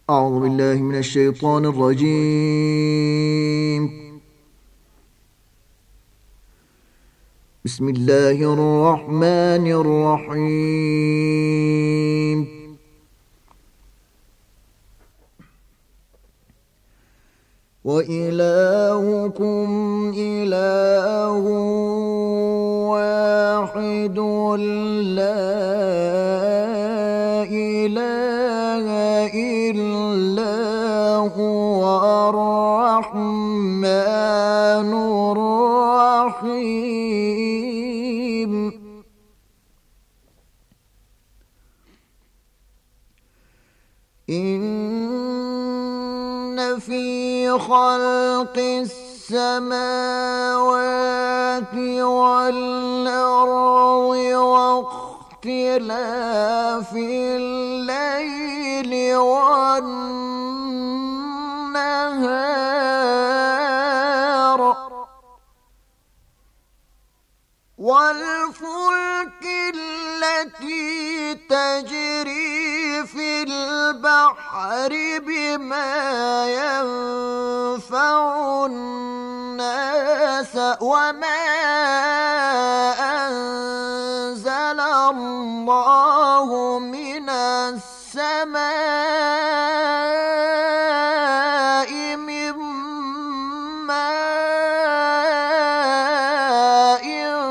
أعوذ بالله من الشيطان الرجيم. بسم الله الرحمن الرحيم. وإلهكم إله واحد لا إله إلا هو الرحمن الرحيم. إن في خلق السماوات والأرض واختلاف الليل والنهار والفلك التي تجري في البحر بما ينفع الناس وما أنزل الله من السماء من ماء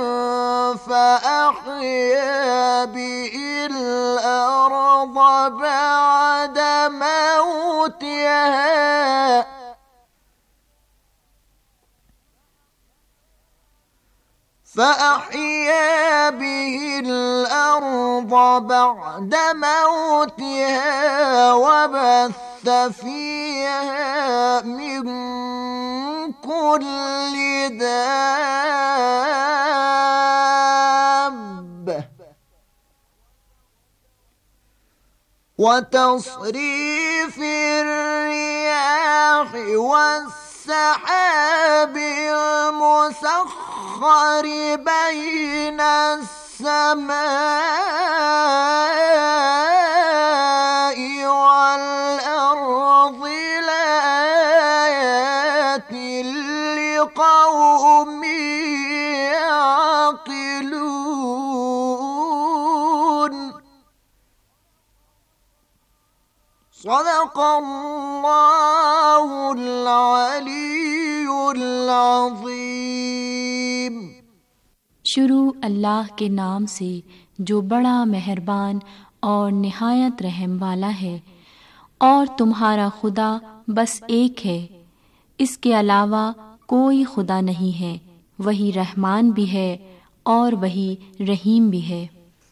فأحيا به الأرض بعد موتها وبث فيها من كل دابة وتصريف الرياح والسحاب المسخر بين السماء والأرض لآيات لقوم يعقلون. صدق اللہ العلی العظیم. شروع اللہ کے نام سے جو بڑا مہربان اور نہایت رحم والا ہے. اور تمہارا خدا بس ایک ہے، اس کے علاوہ کوئی خدا نہیں ہے. وہی رحمان بھی ہے اور وہی رحیم بھی ہے.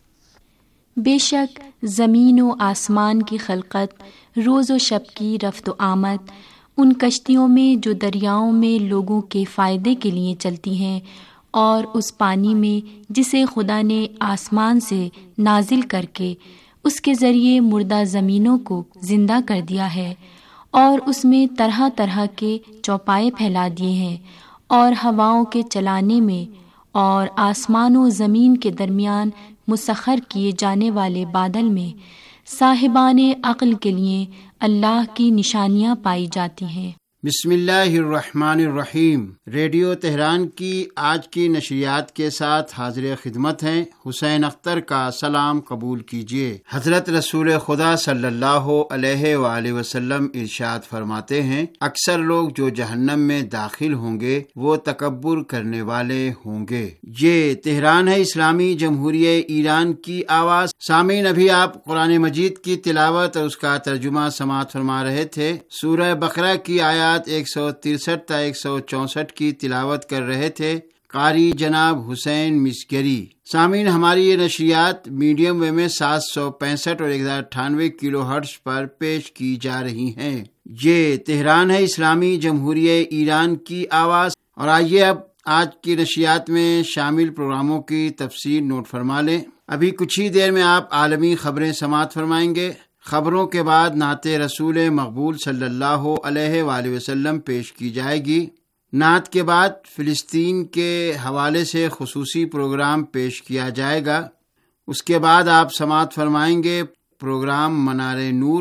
بے شک زمین و آسمان کی خلقت، روز و شب کی رفت و آمد، ان کشتیوں میں جو دریاؤں میں لوگوں کے فائدے کے لیے چلتی ہیں، اور اس پانی میں جسے خدا نے آسمان سے نازل کر کے اس کے ذریعے مردہ زمینوں کو زندہ کر دیا ہے، اور اس میں طرح طرح کے چوپائے پھیلا دیے ہیں، اور ہواؤں کے چلانے میں اور آسمان و زمین کے درمیان مسخر کیے جانے والے بادل میں صاحبان عقل کے لیے اللہ کی نشانیاں پائی جاتی ہیں. بسم اللہ الرحمن الرحیم. ریڈیو تہران کی آج کی نشریات کے ساتھ حاضر خدمت ہیں. حسین اختر کا سلام قبول کیجیے. حضرت رسول خدا صلی اللہ علیہ وآلہ وسلم ارشاد فرماتے ہیں، اکثر لوگ جو جہنم میں داخل ہوں گے وہ تکبر کرنے والے ہوں گے. یہ تہران ہے، اسلامی جمہوریہ ایران کی آواز. سامعین، ابھی آپ قرآن مجید کی تلاوت اور اس کا ترجمہ سماعت فرما رہے تھے. سورہ بقرہ کی آیات 163 تا 164 کی تلاوت کر رہے تھے قاری جناب حسین مسگری. سامعین، ہماری یہ نشریات میڈیم ویو میں 765 اور 1098 کلو ہرٹز پر پیش کی جا رہی ہیں. یہ تہران ہے، اسلامی جمہوریہ ایران کی آواز. اور آئیے اب آج کی نشریات میں شامل پروگراموں کی تفصیل نوٹ فرما لیں. ابھی کچھ ہی دیر میں آپ عالمی خبریں سماعت فرمائیں گے. خبروں کے بعد نعت رسول مقبول صلی اللہ علیہ وآلہ وسلم پیش کی جائے گی. نعت کے بعد فلسطین کے حوالے سے خصوصی پروگرام پیش کیا جائے گا. اس کے بعد آپ سماعت فرمائیں گے پروگرام منار نور.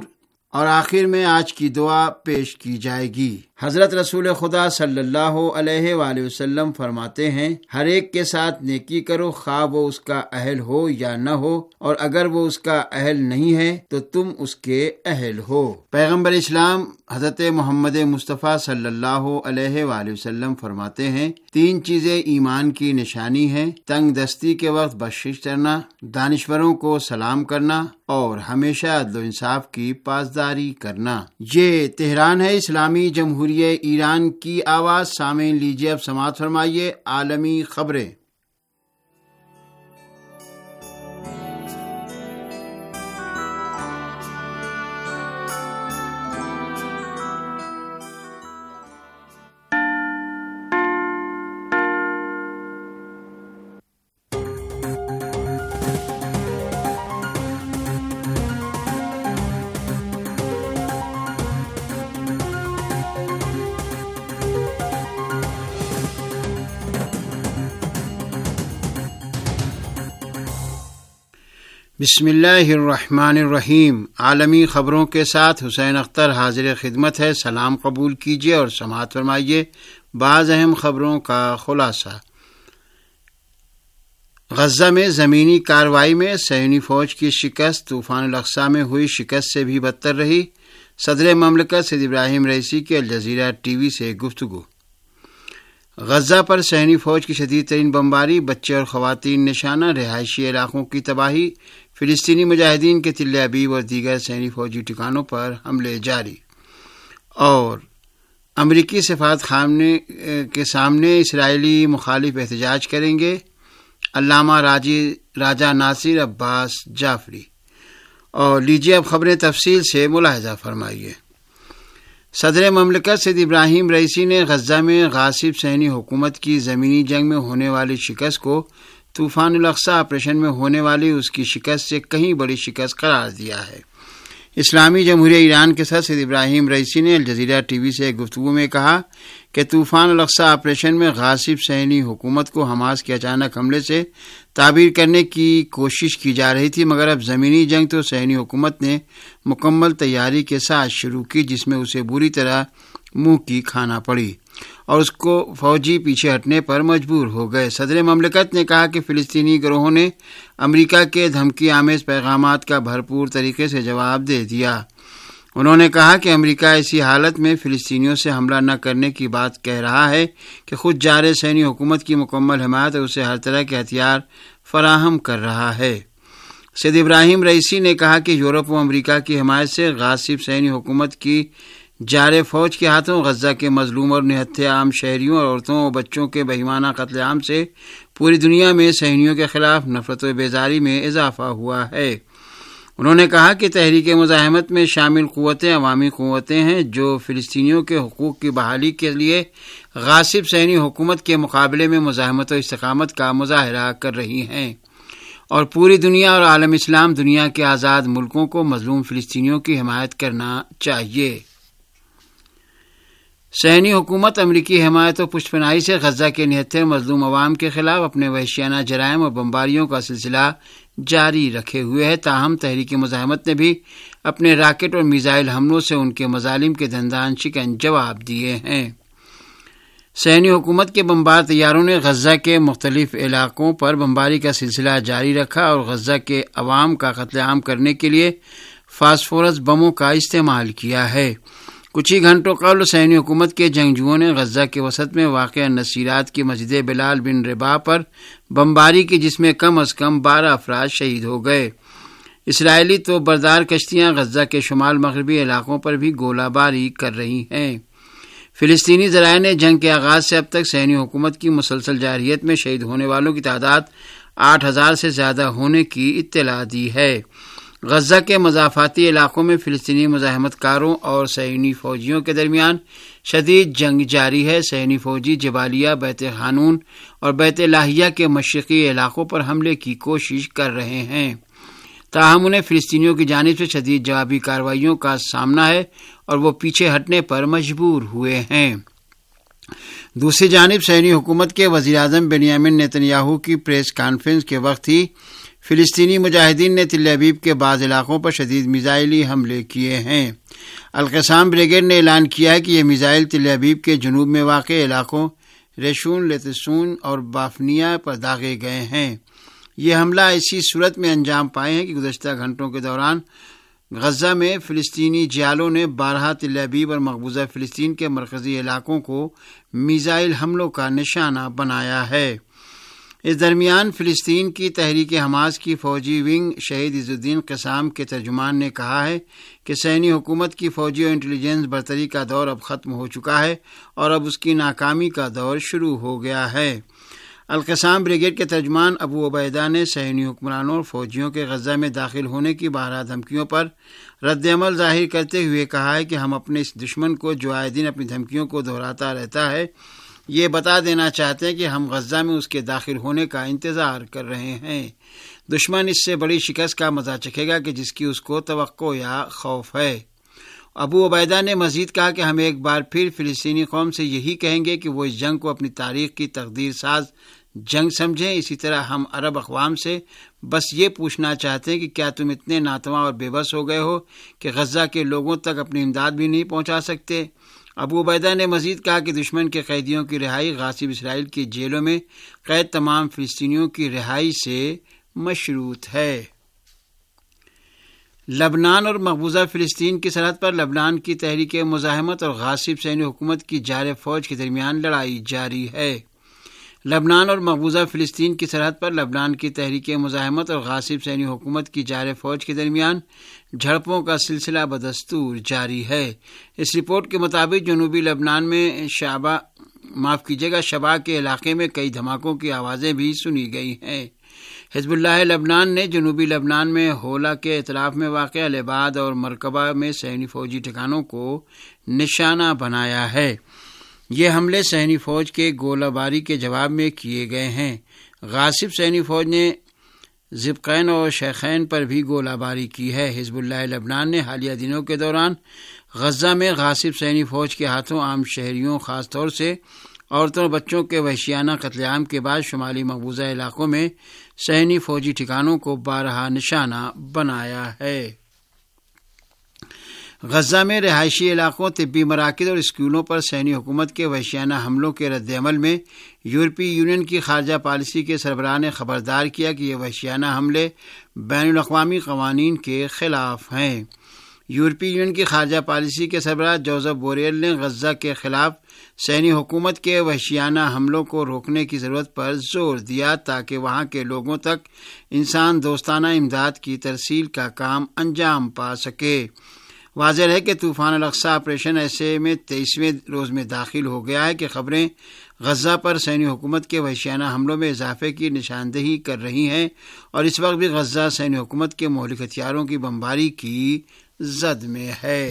اور آخر میں آج کی دعا پیش کی جائے گی۔ حضرت رسول خدا صلی اللہ علیہ وآلہ وسلم فرماتے ہیں، ہر ایک کے ساتھ نیکی کرو، خواہ وہ اس کا اہل ہو یا نہ ہو، اور اگر وہ اس کا اہل نہیں ہے تو تم اس کے اہل ہو۔ پیغمبر اسلام حضرت محمد مصطفیٰ صلی اللہ علیہ وآلہ وسلم فرماتے ہیں، 3 چیزیں ایمان کی نشانی ہیں: تنگ دستی کے وقت بخشش کرنا، دانشوروں کو سلام کرنا، اور ہمیشہ عدل و انصاف کی پاسداری کرنا۔ یہ تہران ہے، اسلامی جمہوریہ ایران کی آواز۔ سامعین لیجیے اب سماعت فرمائیے عالمی خبریں۔ بسم اللہ الرحمن الرحیم۔ عالمی خبروں کے ساتھ حسین اختر حاضر خدمت ہے۔ سلام قبول کیجیے اور سماعت فرمائیے بعض اہم خبروں کا خلاصہ۔ غزہ میں زمینی کارروائی میں صہیونی فوج کی شکست طوفان الاقصی میں ہوئی شکست سے بھی بدتر رہی۔ صدر مملکت سید ابراہیم رئیسی کی الجزیرہ ٹی وی سے گفتگو۔ غزہ پر صہیونی فوج کی شدید ترین بمباری، بچے اور خواتین نشانہ، رہائشی علاقوں کی تباہی، فلسطینی مجاہدین کے تل ابیب اور دیگر صہیونی فوجی ٹھکانوں پر حملے جاری، اور امریکی سفارت خانے کے سامنے اسرائیلی مخالف احتجاج کریں گے، علامہ راجہ ناصر عباس جعفری۔ اور لیجیے اب خبریں تفصیل سے ملاحظہ فرمائیے۔ صدر مملکت سید ابراہیم رئیسی نے غزہ میں غاصب صہیونی حکومت کی زمینی جنگ میں ہونے والی شکست کو طوفان الاقصی آپریشن میں ہونے والی اس کی شکست سے کہیں بڑی شکست قرار دیا ہے۔ اسلامی جمہوریہ ایران کے صدر سید ابراہیم رئیسی نے الجزیرہ ٹی وی سے ایک گفتگو میں کہا کہ طوفان الاقصی آپریشن میں غاصب صہیونی حکومت کو حماس کے اچانک حملے سے تعبیر کرنے کی کوشش کی جا رہی تھی، مگر اب زمینی جنگ تو صہیونی حکومت نے مکمل تیاری کے ساتھ شروع کی، جس میں اسے بری طرح منہ کی کھانا پڑی اور اس کو فوجی پیچھے ہٹنے پر مجبور ہو گئے۔ صدر مملکت نے کہا کہ فلسطینی گروہوں نے امریکہ کے دھمکی آمیز پیغامات کا بھرپور طریقے سے جواب دے دیا۔ انہوں نے کہا کہ امریکہ ایسی حالت میں فلسطینیوں سے حملہ نہ کرنے کی بات کہہ رہا ہے کہ خود جارح صہیونی حکومت کی مکمل حمایت اور اسے ہر طرح کے ہتھیار فراہم کر رہا ہے۔ سید ابراہیم رئیسی نے کہا کہ یورپ و امریکہ کی حمایت سے غاصب صہیونی حکومت کی جارح فوج کے ہاتھوں غزہ کے مظلوم اور نہتے عام شہریوں اور عورتوں اور بچوں کے بے ایمانہ قتل عام سے پوری دنیا میں صہیونیوں کے خلاف نفرت و بیزاری میں اضافہ ہوا ہے۔ انہوں نے کہا کہ تحریک مزاحمت میں شامل قوتیں عوامی قوتیں ہیں جو فلسطینیوں کے حقوق کی بحالی کے لیے غاصب صہیونی حکومت کے مقابلے میں مزاحمت و استقامت کا مظاہرہ کر رہی ہیں، اور پوری دنیا اور عالم اسلام دنیا کے آزاد ملکوں کو مظلوم فلسطینیوں کی حمایت کرنا چاہیے۔ صہیونی حکومت امریکی حمایت و پشت پناہی سے غزہ کے نہتے مظلوم عوام کے خلاف اپنے وحشیانہ جرائم اور بمباریوں کا سلسلہ جاری رکھے ہوئے ہے، تاہم تحریک مزاحمت نے بھی اپنے راکٹ اور میزائل حملوں سے ان کے مظالم کے دندان شکن جواب دیے ہیں۔ صہیونی حکومت کے بمبار طیاروں نے غزہ کے مختلف علاقوں پر بمباری کا سلسلہ جاری رکھا اور غزہ کے عوام کا قتل عام کرنے کے لیے فاسفورس بموں کا استعمال کیا ہے۔ کچھ ہی گھنٹوں قبل صہیونی حکومت کے جنگجوؤں نے غزہ کے وسط میں واقع نصیرات کی مسجد بلال بن رباح پر بمباری کی، جس میں کم از کم 12 افراد شہید ہو گئے۔ اسرائیلی تو بردار کشتیاں غزہ کے شمال مغربی علاقوں پر بھی گولہ باری کر رہی ہیں۔ فلسطینی ذرائع نے جنگ کے آغاز سے اب تک صہیونی حکومت کی مسلسل جارحیت میں شہید ہونے والوں کی تعداد 8000 سے زیادہ ہونے کی اطلاع دی ہے۔ غزہ کے مضافاتی علاقوں میں فلسطینی مزاحمت کاروں اور صہیونی فوجیوں کے درمیان شدید جنگ جاری ہے۔ صہیونی فوجی جبالیہ، بیت خانون اور بیت لاہیہ کے مشرقی علاقوں پر حملے کی کوشش کر رہے ہیں، تاہم انہیں فلسطینیوں کی جانب سے شدید جوابی کارروائیوں کا سامنا ہے اور وہ پیچھے ہٹنے پر مجبور ہوئے ہیں۔ دوسری جانب صہیونی حکومت کے وزیر اعظم بنیامین نتن یاہو کی پریس کانفرنس کے وقت ہی فلسطینی مجاہدین نے تل ابیب کے بعض علاقوں پر شدید میزائلی حملے کیے ہیں۔ القسام بریگیڈ نے اعلان کیا ہے کہ یہ میزائل تل ابیب کے جنوب میں واقع علاقوں ریشون، لتسون اور بافنیا پر داغے گئے ہیں۔ یہ حملہ ایسی صورت میں انجام پائے ہیں کہ گزشتہ گھنٹوں کے دوران غزہ میں فلسطینی جیالوں نے 12 تل ابیب اور مقبوضہ فلسطین کے مرکزی علاقوں کو میزائل حملوں کا نشانہ بنایا ہے۔ اس درمیان فلسطین کی تحریک حماس کی فوجی ونگ شہید عز الدین قسام کے ترجمان نے کہا ہے کہ صہیونی حکومت کی فوجی اور انٹیلیجنس برتری کا دور اب ختم ہو چکا ہے اور اب اس کی ناکامی کا دور شروع ہو گیا ہے۔ القسام بریگیڈ کے ترجمان ابو عبیدہ نے صہیونی حکمرانوں اور فوجیوں کے غزہ میں داخل ہونے کی بارہا دھمکیوں پر رد عمل ظاہر کرتے ہوئے کہا ہے کہ ہم اپنے اس دشمن کو جو آئے دن اپنی دھمکیوں کو دہراتا رہتا ہے یہ بتا دینا چاہتے ہیں کہ ہم غزہ میں اس کے داخل ہونے کا انتظار کر رہے ہیں۔ دشمن اس سے بڑی شکست کا مزہ چکھے گا کہ جس کی اس کو توقع یا خوف ہے۔ ابو عبیدہ نے مزید کہا کہ ہم ایک بار پھر فلسطینی قوم سے یہی کہیں گے کہ وہ اس جنگ کو اپنی تاریخ کی تقدیر ساز جنگ سمجھیں۔ اسی طرح ہم عرب اقوام سے بس یہ پوچھنا چاہتے ہیں کہ کیا تم اتنے ناتواں اور بے بس ہو گئے ہو کہ غزہ کے لوگوں تک اپنی امداد بھی نہیں پہنچا سکتے؟ ابو عبیدہ نے مزید کہا کہ دشمن کے قیدیوں کی رہائی غاصب اسرائیل کی جیلوں میں قید تمام فلسطینیوں کی رہائی سے مشروط ہے۔ لبنان اور مقبوضہ فلسطین کی سرحد پر لبنان کی تحریک مزاحمت اور غاصب صہیونی حکومت کی جارح فوج کے درمیان لڑائی جاری ہے۔ لبنان اور مقبوضہ فلسطین کی سرحد پر لبنان کی تحریک مزاحمت اور غاصب صہیونی حکومت کی جارح فوج کے درمیان جھڑپوں کا سلسلہ بدستور جاری ہے۔ اس رپورٹ کے مطابق جنوبی لبنان میں شبا کے علاقے میں کئی دھماکوں کی آوازیں بھی سنی گئی ہیں۔ حزب اللہ لبنان نے جنوبی لبنان میں ہولا کے اطراف میں واقع العباد اور مرکبہ میں صہیونی فوجی ٹھکانوں کو نشانہ بنایا ہے۔ یہ حملے صہیونی فوج کے گولہ باری کے جواب میں کیے گئے ہیں۔ غاصب صہیونی فوج نے زبقین اور شیخین پر بھی گولہ باری کی ہے۔ حزب اللہ لبنان نے حالیہ دنوں کے دوران غزہ میں غاصب صہیونی فوج کے ہاتھوں عام شہریوں خاص طور سے عورتوں اور بچوں کے وحشیانہ قتل عام کے بعد شمالی مقبوضہ علاقوں میں صہیونی فوجی ٹھکانوں کو بارہا نشانہ بنایا ہے۔ غزہ میں رہائشی علاقوں، طبی مراکز اور اسکولوں پر صہیونی حکومت کے وحشیانہ حملوں کے رد عمل میں یورپی یونین کی خارجہ پالیسی کے سربراہ نے خبردار کیا کہ یہ وحشیانہ حملے بین الاقوامی قوانین کے خلاف ہیں۔ یورپی یونین کی خارجہ پالیسی کے سربراہ جوزف بوریل نے غزہ کے خلاف صہیونی حکومت کے وحشیانہ حملوں کو روکنے کی ضرورت پر زور دیا تاکہ وہاں کے لوگوں تک انسان دوستانہ امداد کی ترسیل کا کام انجام پا سکے۔ واضح ہے کہ طوفان الاقصی آپریشن ایسے میں 23ویں روز میں داخل ہو گیا ہے کہ خبریں غزہ پر صہیونی حکومت کے وحشیانہ حملوں میں اضافے کی نشاندہی کر رہی ہیں اور اس وقت بھی غزہ صہیونی حکومت کے مہلک ہتھیاروں کی بمباری کی زد میں ہے۔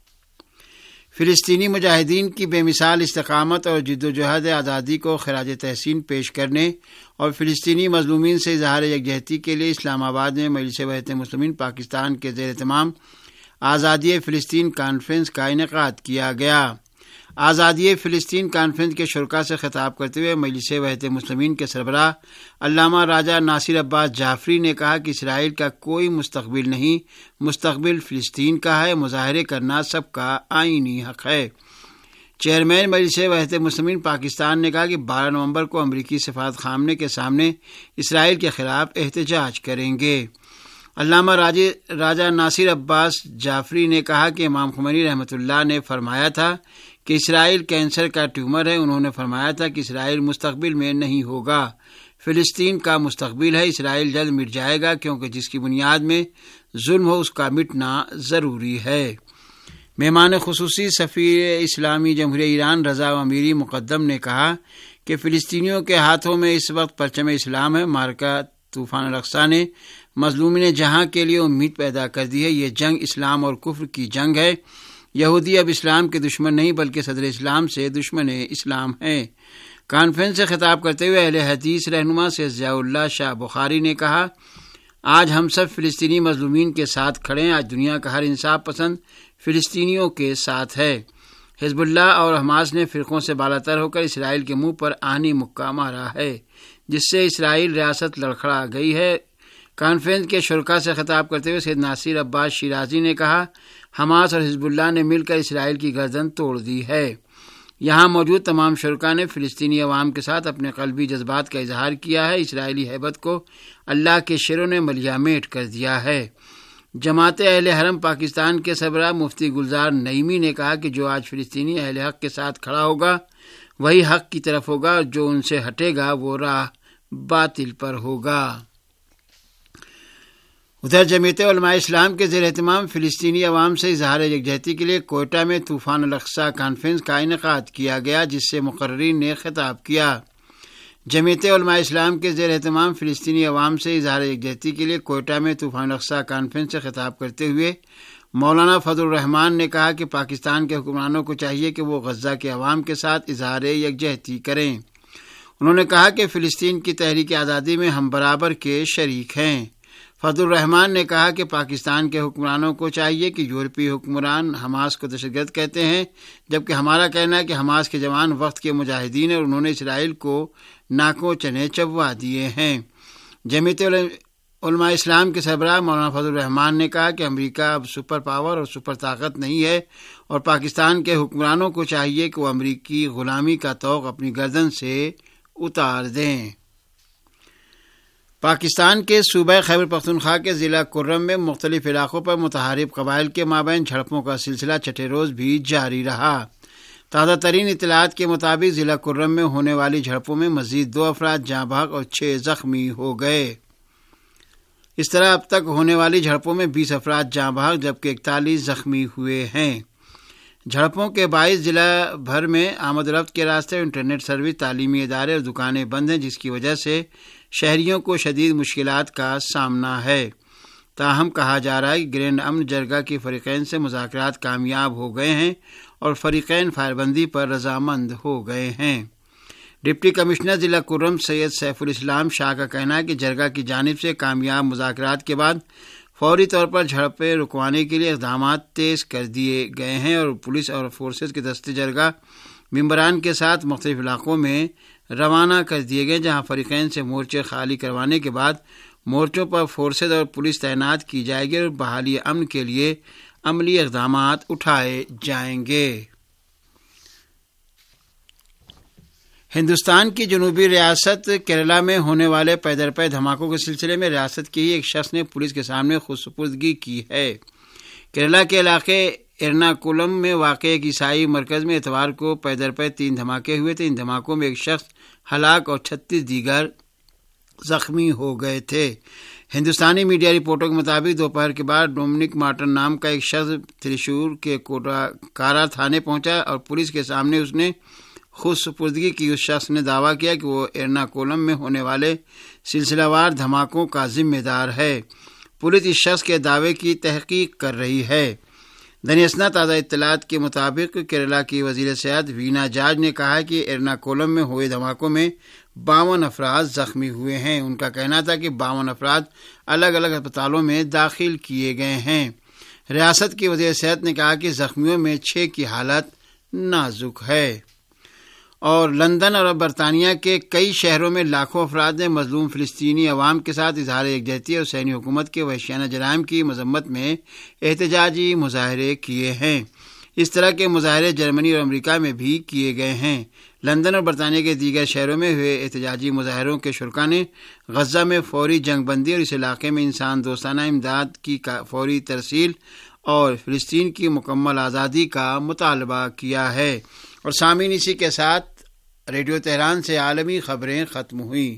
فلسطینی مجاہدین کی بے مثال استقامت اور جدوجہد آزادی کو خراج تحسین پیش کرنے اور فلسطینی مظلومین سے اظہار یکجہتی کے لیے اسلام آباد میں مجلس وحدت مسلمین پاکستان کے زیر اہتمام آزادی فلسطین کانفرنس کا انعقاد کیا گیا۔ آزادی فلسطین کانفرنس کے شرکاء سے خطاب کرتے ہوئے مجلس وحدت مسلمین کے سربراہ علامہ راجہ ناصر عباس جعفری نے کہا کہ اسرائیل کا کوئی مستقبل نہیں، مستقبل فلسطین کا ہے۔ مظاہرے کرنا سب کا آئینی حق ہے۔ چیئرمین مجلس وحدت مسلمین پاکستان نے کہا کہ 12 نومبر کو امریکی سفارت خانے کے سامنے اسرائیل کے خلاف احتجاج کریں گے۔ علامہ راجہ ناصر عباس جعفری نے کہا کہ امام خمینی رحمۃ اللہ نے فرمایا تھا کہ اسرائیل کینسر کا ٹیومر ہے۔ انہوں نے فرمایا تھا کہ اسرائیل مستقبل میں نہیں ہوگا، فلسطین کا مستقبل ہے۔ اسرائیل جلد مٹ جائے گا کیونکہ جس کی بنیاد میں ظلم ہو اس کا مٹنا ضروری ہے۔ مہمان خصوصی سفیر اسلامی جمہوریہ ایران رضا امیری مقدم نے کہا کہ فلسطینیوں کے ہاتھوں میں اس وقت پرچم اسلام ہے۔ معرکہ طوفان الاقصی نے مظلومین جہاں کے لیے امید پیدا کر دی ہے۔ یہ جنگ اسلام اور کفر کی جنگ ہے۔ یہودی اب اسلام کے دشمن نہیں بلکہ صدر اسلام سے دشمن اسلام ہیں۔ کانفرنس سے خطاب کرتے ہوئے اہل حدیث رہنما سید ضیاء اللہ شاہ بخاری نے کہا، آج ہم سب فلسطینی مظلومین کے ساتھ کھڑے ہیں۔ آج دنیا کا ہر انصاف پسند فلسطینیوں کے ساتھ ہے۔ حزب اللہ اور حماس نے فرقوں سے بالاتر ہو کر اسرائیل کے منہ پر آہنی مکہ مارا ہے، جس سے اسرائیل ریاست لڑکھڑا گئی ہے۔ کانفرنس کے شرکاء سے خطاب کرتے ہوئے سید ناصر عباس شیرازی نے کہا، حماس اور حزب اللہ نے مل کر اسرائیل کی گردن توڑ دی ہے۔ یہاں موجود تمام شرکاء نے فلسطینی عوام کے ساتھ اپنے قلبی جذبات کا اظہار کیا ہے۔ اسرائیلی ہیبت کو اللہ کے شیروں نے ملیامیٹ کر دیا ہے۔ جماعت اہل حرم پاکستان کے سربراہ مفتی گلزار نعیمی نے کہا کہ جو آج فلسطینی اہل حق کے ساتھ کھڑا ہوگا وہی حق کی طرف ہوگا، اور جو ان سے ہٹے گا وہ راہ باطل پر ہوگا۔ ادھر جمعیت علماء اسلام کے زیر اہتمام فلسطینی عوام سے اظہار یکجہتی کے لیے کوئٹہ میں طوفان الاقصی کانفرنس کا انعقاد کیا گیا، جس سے مقررین نے خطاب کیا۔ جمعیت علماء اسلام کے زیر اہتمام فلسطینی عوام سے اظہار یکجہتی کے لیے کوئٹہ میں طوفان الاقصی کانفرنس سے خطاب کرتے ہوئے مولانا فضل الرحمان نے کہا کہ پاکستان کے حکمرانوں کو چاہیے کہ وہ غزہ کے عوام کے ساتھ اظہار یکجہتی کریں۔ انہوں نے کہا کہ فلسطین کی تحریک آزادی میں ہم برابر کے شریک ہیں۔ فضل الرحمان نے کہا کہ پاکستان کے حکمرانوں کو چاہیے کہ یورپی حکمران حماس کو دہشت گرد کہتے ہیں، جبکہ ہمارا کہنا ہے کہ حماس کے جوان وقت کے مجاہدین ہیں اور انہوں نے اسرائیل کو ناکوں چنے چبوا دیے ہیں۔ جمعیت علماء اسلام کے سربراہ مولانا فضل الرحمان نے کہا کہ امریکہ اب سپر پاور اور سپر طاقت نہیں ہے، اور پاکستان کے حکمرانوں کو چاہیے کہ وہ امریکی غلامی کا طوق اپنی گردن سے اتار دیں۔ پاکستان کے صوبہ خیبر پختونخوا کے ضلع کرم میں مختلف علاقوں پر متحارب قبائل کے مابین جھڑپوں کا سلسلہ چھٹے روز بھی جاری رہا۔ تازہ ترین اطلاعات کے مطابق ضلع کرم میں ہونے والی جھڑپوں میں مزید 2 افراد جاں بحق اور 6 زخمی ہو گئے۔ اس طرح اب تک ہونے والی جھڑپوں میں 20 افراد جاں بحق جبکہ 41 زخمی ہوئے ہیں۔ جھڑپوں کے باعث ضلع بھر میں آمد و رفت کے راستے، انٹرنیٹ سروس، تعلیمی ادارے اور دکانیں بند ہیں، جس کی وجہ سے شہریوں کو شدید مشکلات کا سامنا ہے۔ تاہم کہا جا رہا ہے کہ گرینڈ امن جرگہ کے فریقین سے مذاکرات کامیاب ہو گئے ہیں اور فریقین فائر بندی پر رضامند ہو گئے ہیں۔ ڈپٹی کمشنر ضلع کرم سید سیف الاسلام شاہ کا کہنا ہے کہ جرگہ کی جانب سے کامیاب مذاکرات کے بعد فوری طور پر جھڑپیں رکوانے کے لیے اقدامات تیز کر دیے گئے ہیں اور پولیس اور فورسز کے دستے جرگہ ممبران کے ساتھ مختلف علاقوں میں روانہ کر دیے گئے، جہاں فریقین سے مورچے خالی کروانے کے بعد مورچوں پر فورسز اور پولیس تعینات کی جائے گی اور بحالی امن کے لیے عملی اقدامات اٹھائے جائیں گے۔ ہندوستان کی جنوبی ریاست کیرلا میں ہونے والے پے در پے دھماکوں کے سلسلے میں ریاست کے ہی ایک شخص نے پولیس کے سامنے خود سپردگی کی ہے۔ کیرلا کے علاقے ایرناکولم میں واقع ایک عیسائی مرکز میں اتوار کو پے در پے 3 دھماکے ہوئے تھے۔ ان دھماکوں میں ایک شخص ہلاک اور 36 دیگر زخمی ہو گئے تھے۔ ہندوستانی میڈیا رپورٹوں کے مطابق دوپہر کے بعد ڈومنک مارٹن نام کا ایک شخص تھریشور کے کوٹاکارا تھانے پہنچا اور پولیس کے سامنے اس نے خود سپردگی کی۔ اس شخص نے دعویٰ کیا کہ وہ ایرناکولم میں ہونے والے سلسلہ وار دھماکوں کا ذمہ دار ہے۔ پولیس اس شخص کے دعوے کی تحقیق کر رہی ہے۔ دنیاسنا تازہ اطلاعات کے مطابق کیرلا کی وزیر صحت وینا جارج نے کہا کہ ایرناکولم میں ہوئے دھماکوں میں 52 افراد زخمی ہوئے ہیں۔ ان کا کہنا تھا کہ 52 افراد الگ الگ اسپتالوں میں داخل کیے گئے ہیں۔ ریاست کی وزیر صحت نے کہا کہ زخمیوں میں 6 کی حالت نازک ہے۔ اور لندن اور برطانیہ کے کئی شہروں میں لاکھوں افراد نے مظلوم فلسطینی عوام کے ساتھ اظہار یکجہتی اور حسینی حکومت کے وحشیانہ جرائم کی مذمت میں احتجاجی مظاہرے کیے ہیں۔ اس طرح کے مظاہرے جرمنی اور امریکہ میں بھی کیے گئے ہیں۔ لندن اور برطانیہ کے دیگر شہروں میں ہوئے احتجاجی مظاہروں کے شرکاء نے غزہ میں فوری جنگ بندی اور اس علاقے میں انسان دوستانہ امداد کی فوری ترسیل اور فلسطین کی مکمل آزادی کا مطالبہ کیا ہے۔ اور سامعین، اسی کے ساتھ ریڈیو تہران سے عالمی خبریں ختم ہوئیں۔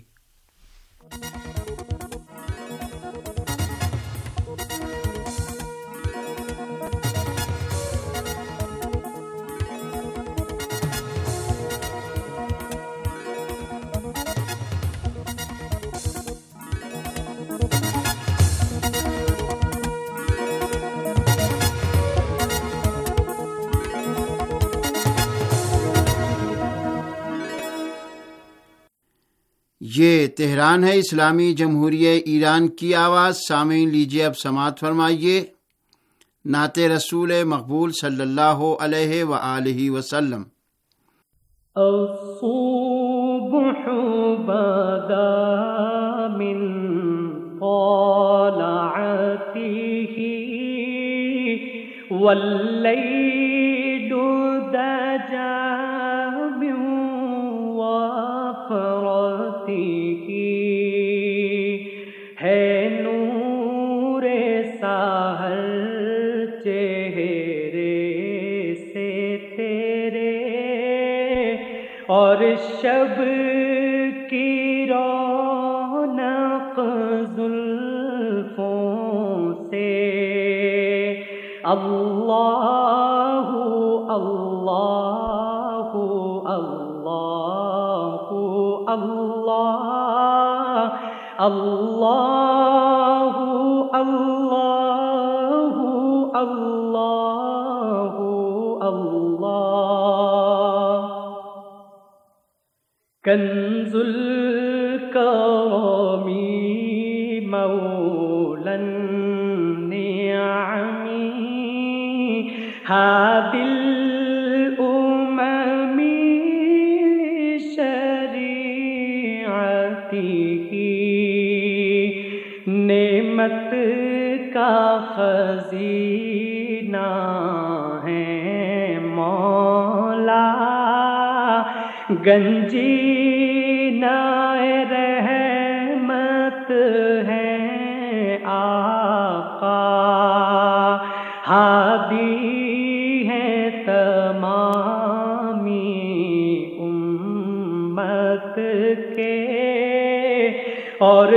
یہ تہران ہے، اسلامی جمہوریہ ایران کی آواز۔ سامعین، لیجیے اب سماعت فرمائیے نعت رسول مقبول صلی اللہ علیہ وآلہ وسلم۔ الصبح بدا من طلعته والليل دجى من وفرته ہے نور سحر چہرے سے تیرے اور شب کی رونق زلفوں سے اللہ اللہ اللہ اللہ اللہ اللہ اللہ اللہ کنز الکرم مولا النعم هادي الأمم لشريعته نعمت کا خزینہ ہے مولا گنجینہ رحمت ہے آقا ہادی ہے تمامی امت کے اور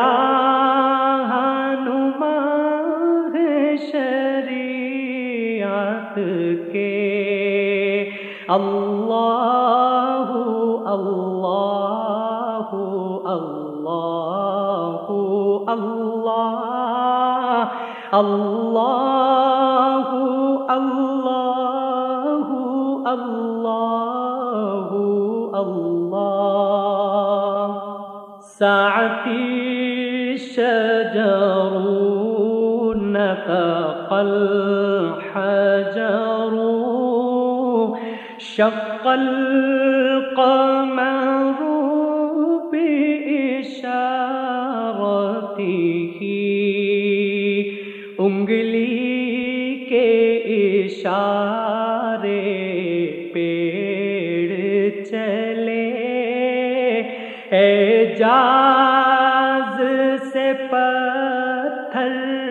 رہنما ہے شریعت کے اللہ اللہ اللہ اللہ اللہ اللہ اللہ اللہ ساعتی شجر نطق الحجر شق القمر بإشارته انگلی کے اشارے پیڑ چلے اعجاز سے پتھر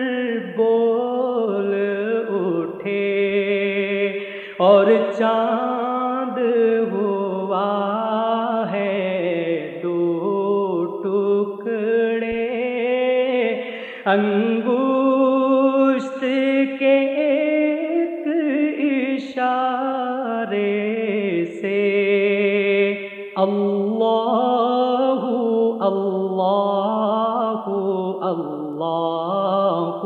بول اٹھے اور چاند ہوا ہے دو ٹکڑے انگشت کے ایک اشارے سے اللہ اللہ اللہ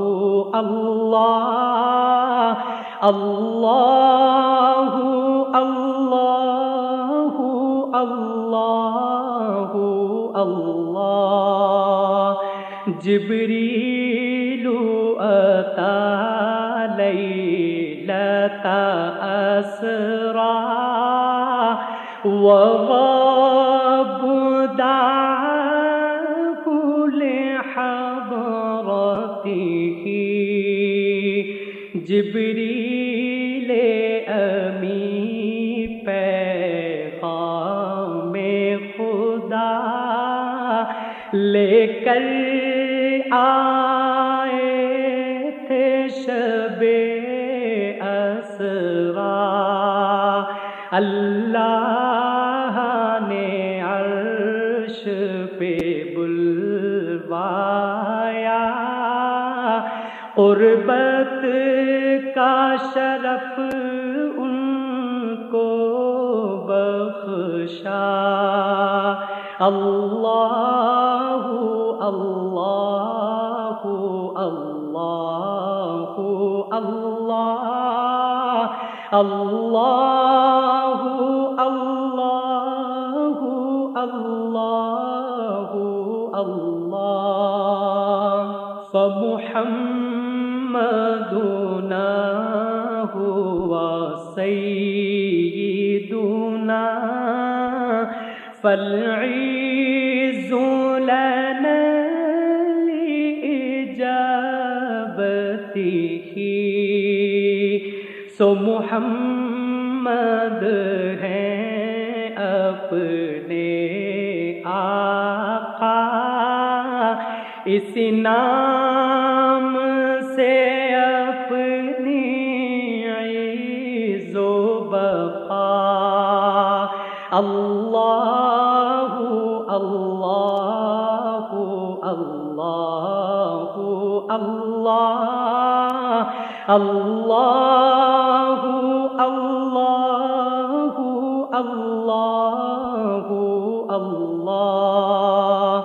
اللہ اللہ اللہ اللہ اللہ جبریل اتا لیلۃ اسرا وغاب دعاه لحضرته جبریل امی پیغام خدا لے کر آئے تھے شب اسرا اللہ نے عرش پہ بلوایا قربت کا شرف ان کو بخشا اللہ اللہ اللہ اللہ اللہ اللہ اللہ اللہ فمحمدنا هو سيدنا فالعز لنا سو محمد ہیں اپنے آقا، اس نام سے اپنی عز و بقا، اللہ اللہ اللہ اللہ اللہ اللہ اللہ اللہ،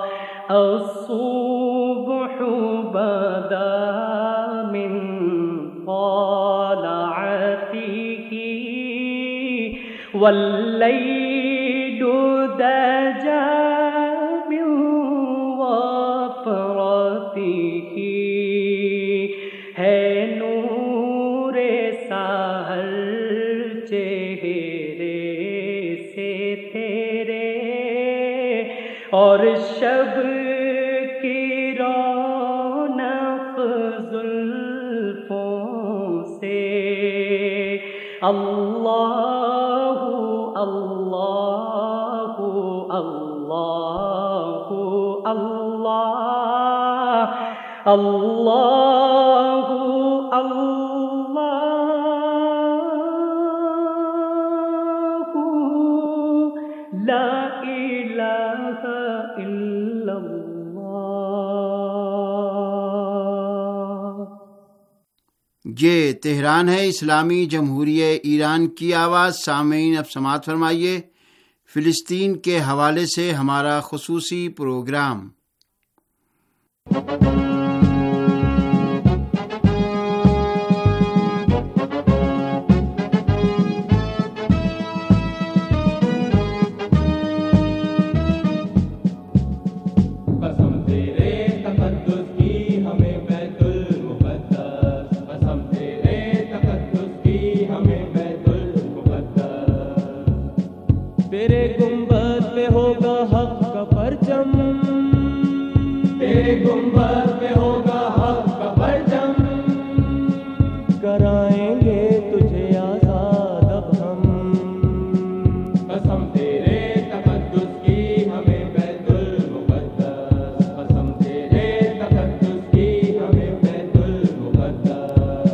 الصبح بدا من طلعته والليل دجى من وفرته، ہے نور سحر چہرے سے تیرے، اور شب کی رونق زلفوں سے، اللہ اللہ اللہ اللہ اللہ اللہ، لا الہ الا اللہ۔ یہ تہران ہے، اسلامی جمہوریہ ایران کی آواز۔ سامعین اب سماعت فرمائیے فلسطین کے حوالے سے ہمارا خصوصی پروگرام۔ تیرے گنبد پہ ہوگا حق کا پرچم، تیرے گنبد پہ ہوگا حق کا پرچم، کرائیں گے تجھے آزاد اب ہم، قسم تیرے تقدس کی ہمیں بیت المقدس، قسم تیرے تقدس کی ہمیں بیت المقدس۔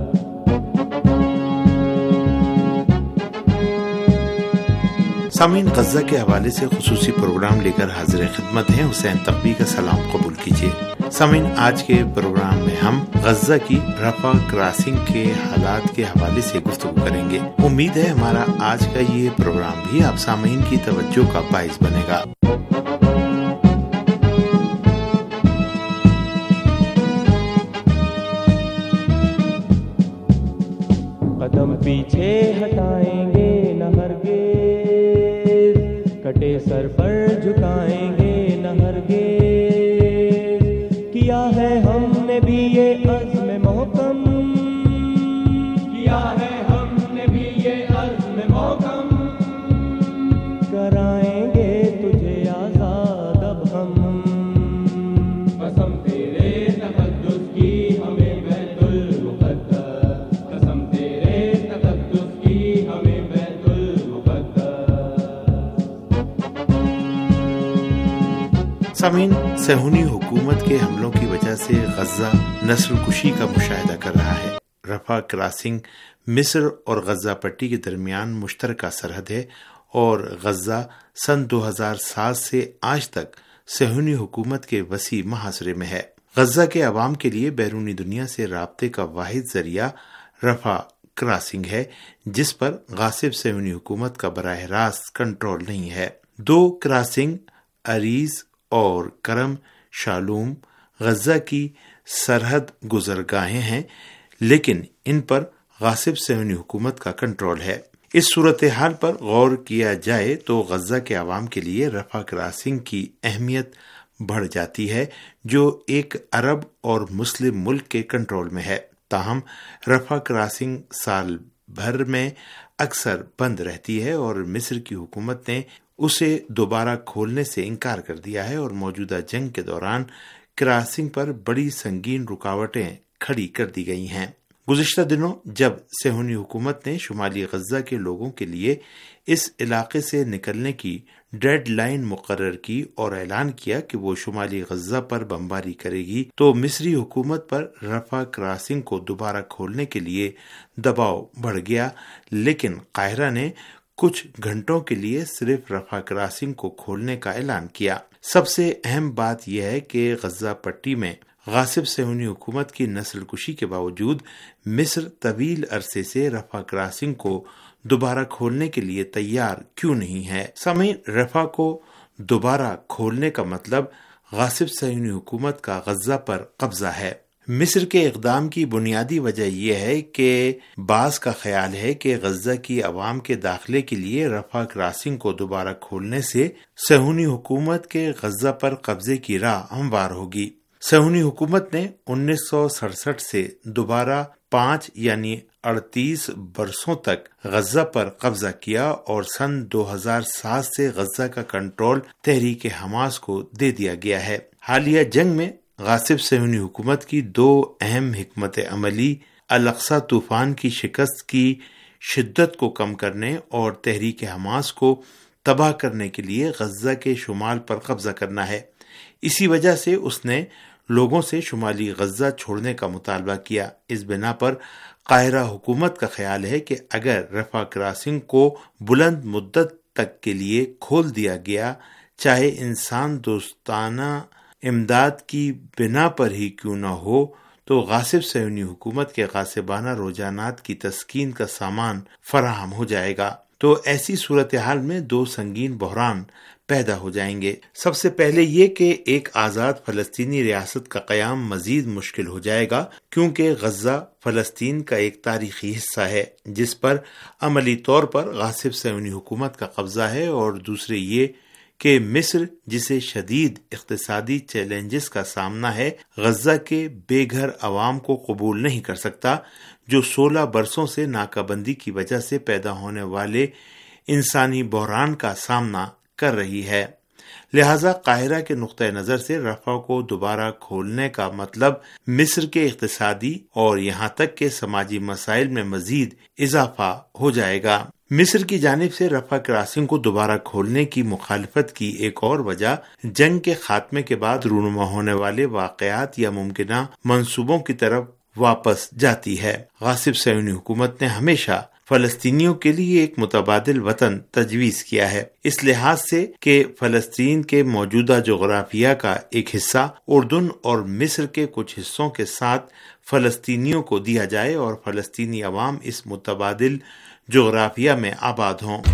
سامعین، غزہ کے حوالے سے خصوصی پروگرام لے کر حاضر خدمت ہیں حسین تقوی کا سلام قبول کیجیے۔ سامعین، آج کے پروگرام میں ہم غزہ کی رفح کراسنگ کے حالات کے حوالے سے گفتگو کریں گے۔ امید ہے ہمارا آج کا یہ پروگرام بھی آپ سامعین کی توجہ کا باعث بنے گا۔ قدم پیچھے ہٹائیں گے نہ ہرگز، کٹے سر پر جھکائیں گے نہ ہرگز، کیا ہے ہم نے بھی یہ عزم محکم، کیا ہے ہم نے بھی یہ عزم محکم، کرائیں گے تجھے آزاد اب ہم، قسم تیرے تقدس کی ہمیں بیت المقدس، قسم تیرے تقدس کی ہمیں بیت المقدس۔ سامعین، صہیونی حکومت کے حملوں کی وجہ سے غزہ نسل کشی کا مشاہدہ کر رہا ہے۔ رفح کراسنگ مصر اور غزہ پٹی کے درمیان مشترکہ سرحد ہے اور غزہ سن 2007 سے آج تک صہیونی حکومت کے وسیع محاصرے میں ہے۔ غزہ کے عوام کے لیے بیرونی دنیا سے رابطے کا واحد ذریعہ رفح کراسنگ ہے، جس پر غاصب صہیونی حکومت کا براہ راست کنٹرول نہیں ہے۔ دو کراسنگ، عریز اور کرم شالوم، غزہ کی سرحد گزرگاہیں ہیں، لیکن ان پر غاصب صہیونی حکومت کا کنٹرول ہے۔ اس صورتحال پر غور کیا جائے تو غزہ کے عوام کے لیے رفح کراسنگ کی اہمیت بڑھ جاتی ہے، جو ایک عرب اور مسلم ملک کے کنٹرول میں ہے۔ تاہم رفح کراسنگ سال بھر میں اکثر بند رہتی ہے اور مصر کی حکومت نے اسے دوبارہ کھولنے سے انکار کر دیا ہے اور موجودہ جنگ کے دوران کراسنگ پر بڑی سنگین رکاوٹیں کھڑی کر دی گئی ہیں۔ گزشتہ دنوں جب صہیونی حکومت نے شمالی غزہ کے لوگوں کے لیے اس علاقے سے نکلنے کی ڈیڈ لائن مقرر کی اور اعلان کیا کہ وہ شمالی غزہ پر بمباری کرے گی، تو مصری حکومت پر رفح کراسنگ کو دوبارہ کھولنے کے لیے دباؤ بڑھ گیا، لیکن قاہرہ نے کچھ گھنٹوں کے لیے صرف رفح کراسنگ کو کھولنے کا اعلان کیا۔ سب سے اہم بات یہ ہے کہ غزہ پٹی میں غاصب صہیونی حکومت کی نسل کشی کے باوجود مصر طویل عرصے سے رفح کراسنگ کو دوبارہ کھولنے کے لیے تیار کیوں نہیں ہے؟ سامعین، رفح کو دوبارہ کھولنے کا مطلب غاصب صہیونی حکومت کا غزہ پر قبضہ ہے۔ مصر کے اقدام کی بنیادی وجہ یہ ہے کہ بعض کا خیال ہے کہ غزہ کی عوام کے داخلے کے لیے رفح کراسنگ کو دوبارہ کھولنے سے صہیونی حکومت کے غزہ پر قبضے کی راہ ہموار ہوگی۔ صہیونی حکومت نے 1967 سے دوبارہ 5 یعنی 38 برسوں تک غزہ پر قبضہ کیا اور سن 2007 سے غزہ کا کنٹرول تحریک حماس کو دے دیا گیا ہے۔ حالیہ جنگ میں غاصب صہیونی حکومت کی 2 اہم حکمت عملی الاقصی طوفان کی شکست کی شدت کو کم کرنے اور تحریک حماس کو تباہ کرنے کے لیے غزہ کے شمال پر قبضہ کرنا ہے۔ اسی وجہ سے اس نے لوگوں سے شمالی غزہ چھوڑنے کا مطالبہ کیا۔ اس بنا پر قاہرہ حکومت کا خیال ہے کہ اگر رفح کراسنگ کو بلند مدت تک کے لیے کھول دیا گیا، چاہے انسان دوستانہ امداد کی بنا پر ہی کیوں نہ ہو، تو غاصب صہیونی حکومت کے غاصبانہ رجحانات کی تسکین کا سامان فراہم ہو جائے گا۔ تو ایسی صورتحال میں 2 سنگین بحران پیدا ہو جائیں گے۔ سب سے پہلے یہ کہ ایک آزاد فلسطینی ریاست کا قیام مزید مشکل ہو جائے گا، کیونکہ غزہ فلسطین کا ایک تاریخی حصہ ہے جس پر عملی طور پر غاصب صہیونی حکومت کا قبضہ ہے، اور دوسرے یہ کہ مصر جسے شدید اقتصادی چیلنجز کا سامنا ہے، غزہ کے بے گھر عوام کو قبول نہیں کر سکتا، جو 16 برسوں سے ناکہ بندی کی وجہ سے پیدا ہونے والے انسانی بحران کا سامنا کر رہی ہے۔ لہذا قاہرہ کے نقطہ نظر سے رفح کو دوبارہ کھولنے کا مطلب مصر کے اقتصادی اور یہاں تک کہ سماجی مسائل میں مزید اضافہ ہو جائے گا۔ مصر کی جانب سے رفح کراسنگ کو دوبارہ کھولنے کی مخالفت کی ایک اور وجہ جنگ کے خاتمے کے بعد رونما ہونے والے واقعات یا ممکنہ منصوبوں کی طرف واپس جاتی ہے۔ غاصب صہیونی حکومت نے ہمیشہ فلسطینیوں کے لیے ایک متبادل وطن تجویز کیا ہے، اس لحاظ سے کہ فلسطین کے موجودہ جغرافیہ کا ایک حصہ اردن اور مصر کے کچھ حصوں کے ساتھ فلسطینیوں کو دیا جائے اور فلسطینی عوام اس متبادل جغرافیہ میں آباد ہوں۔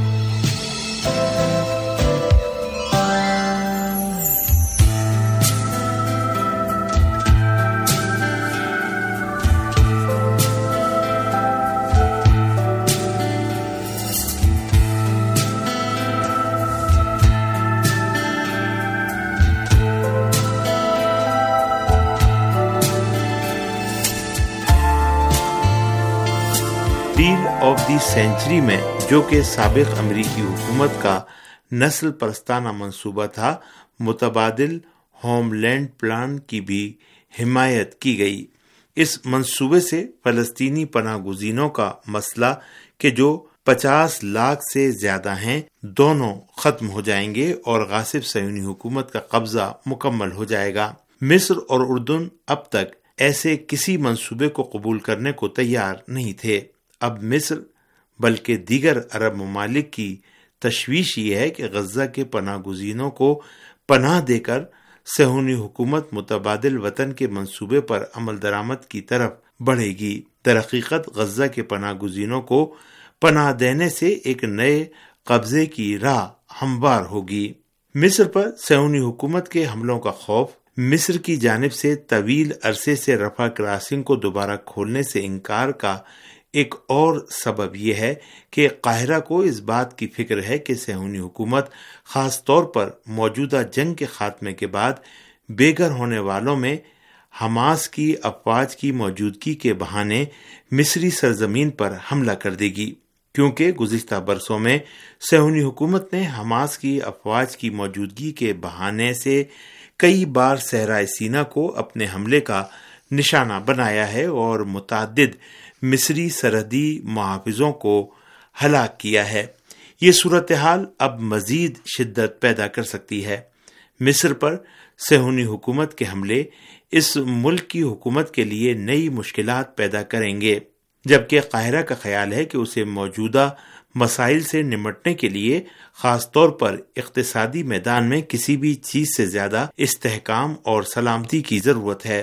ڈیل آف دی سینچری میں، جو کہ سابق امریکی حکومت کا نسل پرستانہ منصوبہ تھا، متبادل ہوم لینڈ پلان کی بھی حمایت کی گئی۔ اس منصوبے سے فلسطینی پناہ گزینوں کا مسئلہ کہ جو 50 لاکھ سے زیادہ ہیں، دونوں ختم ہو جائیں گے اور غاصب صہیونی حکومت کا قبضہ مکمل ہو جائے گا۔ مصر اور اردن اب تک ایسے کسی منصوبے کو قبول کرنے کو تیار نہیں تھے۔ اب مصر بلکہ دیگر عرب ممالک کی تشویش یہ ہے کہ غزہ کے پناہ گزینوں کو پناہ دے کر صہیونی حکومت متبادل وطن کے منصوبے پر عمل درآمد کی طرف بڑھے گی۔ در حقیقت غزہ کے پناہ گزینوں کو پناہ دینے سے ایک نئے قبضے کی راہ ہموار ہوگی۔ مصر پر صہیونی حکومت کے حملوں کا خوف، مصر کی جانب سے طویل عرصے سے رفح کراسنگ کو دوبارہ کھولنے سے انکار کا ایک اور سبب یہ ہے کہ قاہرہ کو اس بات کی فکر ہے کہ صہیونی حکومت خاص طور پر موجودہ جنگ کے خاتمے کے بعد بے گھر ہونے والوں میں حماس کی افواج کی موجودگی کے بہانے مصری سرزمین پر حملہ کر دے گی، کیونکہ گزشتہ برسوں میں صہیونی حکومت نے حماس کی افواج کی موجودگی کے بہانے سے کئی بار صحرائے سینا کو اپنے حملے کا نشانہ بنایا ہے اور متعدد مصری سرحدی محافظوں کو ہلاک کیا ہے۔ یہ صورتحال اب مزید شدت پیدا کر سکتی ہے۔ مصر پر صہیونی حکومت کے حملے اس ملک کی حکومت کے لیے نئی مشکلات پیدا کریں گے، جبکہ قاہرہ کا خیال ہے کہ اسے موجودہ مسائل سے نمٹنے کے لیے خاص طور پر اقتصادی میدان میں کسی بھی چیز سے زیادہ استحکام اور سلامتی کی ضرورت ہے۔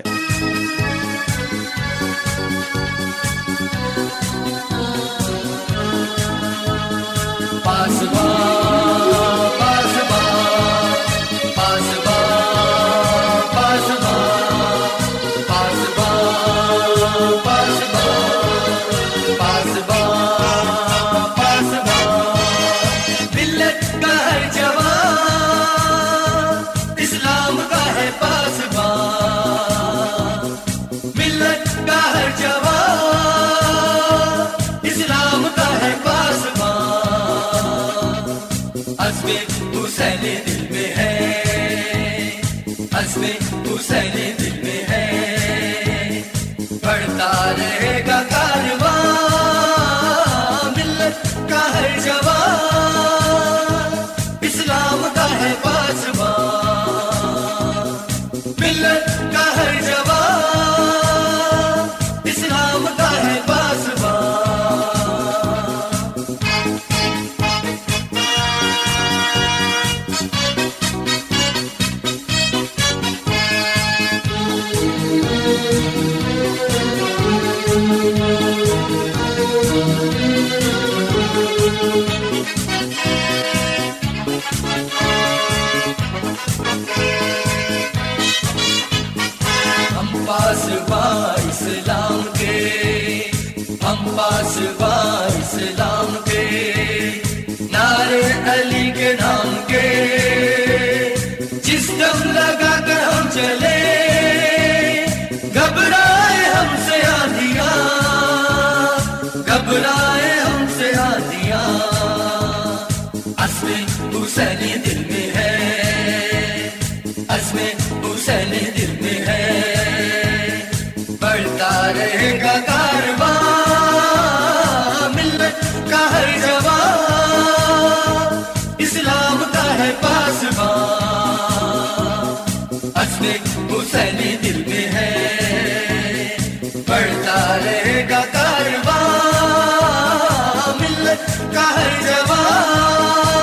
اسلام کے نعرے علی کے نام کے جس دم لگا کر ہم چلے، گھبرائے ہم سے آندیاں، گھبرائے ہم سے آندیاں، عزم حسینی دل میں ہے، عزم حسینی دل میں ہے، بڑھتا رہے گا کارواں ہر جوان، اسلام کا ہے پاسباں، عزم حسینی دل میں ہے، بڑھتا رہے گا کارواں ملت کا ہر جوان۔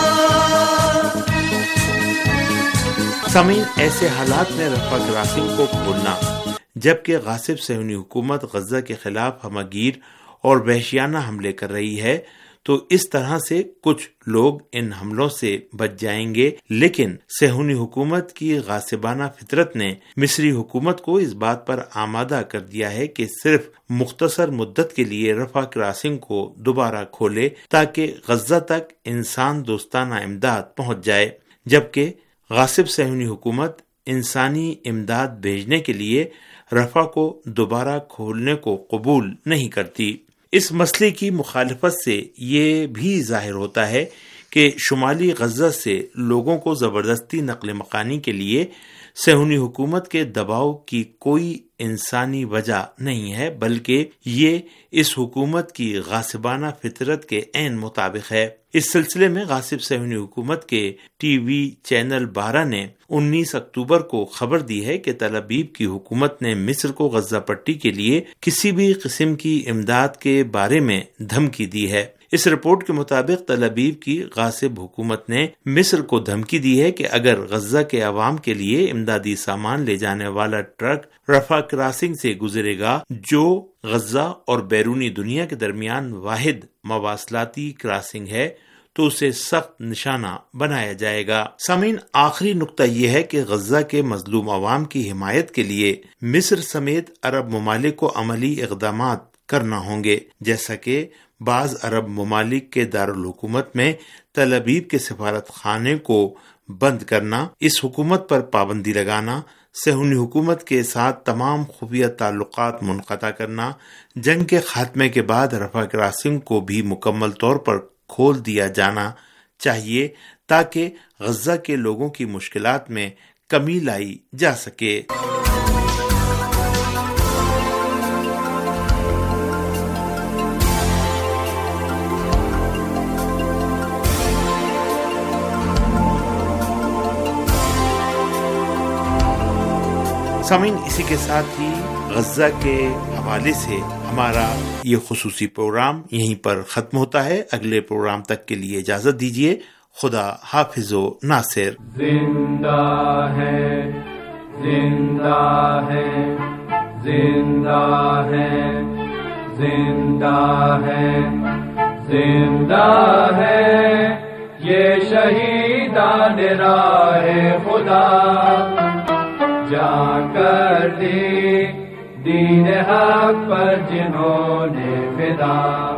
سامعین، ایسے حالات میں رفح کراسنگ کو کھولنا جبکہ غاصب صہیونی حکومت غزہ کے خلاف ہمہ گیر اور وحشیانہ حملے کر رہی ہے تو اس طرح سے کچھ لوگ ان حملوں سے بچ جائیں گے، لیکن صہیونی حکومت کی غاصبانہ فطرت نے مصری حکومت کو اس بات پر آمادہ کر دیا ہے کہ صرف مختصر مدت کے لیے رفح کراسنگ کو دوبارہ کھولے تاکہ غزہ تک انسان دوستانہ امداد پہنچ جائے، جبکہ غاصب صہیونی حکومت انسانی امداد بھیجنے کے لیے رفح کو دوبارہ کھولنے کو قبول نہیں کرتی۔ اس مسئلے کی مخالفت سے یہ بھی ظاہر ہوتا ہے کہ شمالی غزہ سے لوگوں کو زبردستی نقل مکانی کے لیے صہیونی حکومت کے دباؤ کی کوئی انسانی وجہ نہیں ہے، بلکہ یہ اس حکومت کی غاصبانہ فطرت کے عین مطابق ہے۔ اس سلسلے میں غاصب صہیونی حکومت کے ٹی وی چینل 12 نے 19 اکتوبر کو خبر دی ہے کہ تل ابیب کی حکومت نے مصر کو غزہ پٹی کے لیے کسی بھی قسم کی امداد کے بارے میں دھمکی دی ہے۔ اس رپورٹ کے مطابق تل ابیب کی غاصب حکومت نے مصر کو دھمکی دی ہے کہ اگر غزہ کے عوام کے لیے امدادی سامان لے جانے والا ٹرک رفح کراسنگ سے گزرے گا، جو غزہ اور بیرونی دنیا کے درمیان واحد مواصلاتی کراسنگ ہے، تو اسے سخت نشانہ بنایا جائے گا۔ سامعین، آخری نقطہ یہ ہے کہ غزہ کے مظلوم عوام کی حمایت کے لیے مصر سمیت عرب ممالک کو عملی اقدامات کرنا ہوں گے، جیسا کہ بعض عرب ممالک کے دارالحکومت میں تل ابیب کے سفارت خانے کو بند کرنا، اس حکومت پر پابندی لگانا، صہیونی حکومت کے ساتھ تمام خفیہ تعلقات منقطع کرنا، جنگ کے خاتمے کے بعد رفح کراسنگ کو بھی مکمل طور پر کھول دیا جانا چاہیے تاکہ غزہ کے لوگوں کی مشکلات میں کمی لائی جا سکے۔ سامعین، اسی کے ساتھ ہی غزہ کے حوالے سے ہمارا یہ خصوصی پروگرام یہیں پر ختم ہوتا ہے۔ اگلے پروگرام تک کے لیے اجازت دیجیے۔ خدا حافظ و ناصر۔ زندہ ہے، زندہ ہے، زندہ ہے، زندہ ہے، زندہ ہے یہ شہیدان راہ خدا، جا کر دی دین حق پر جنہوں نے فدا،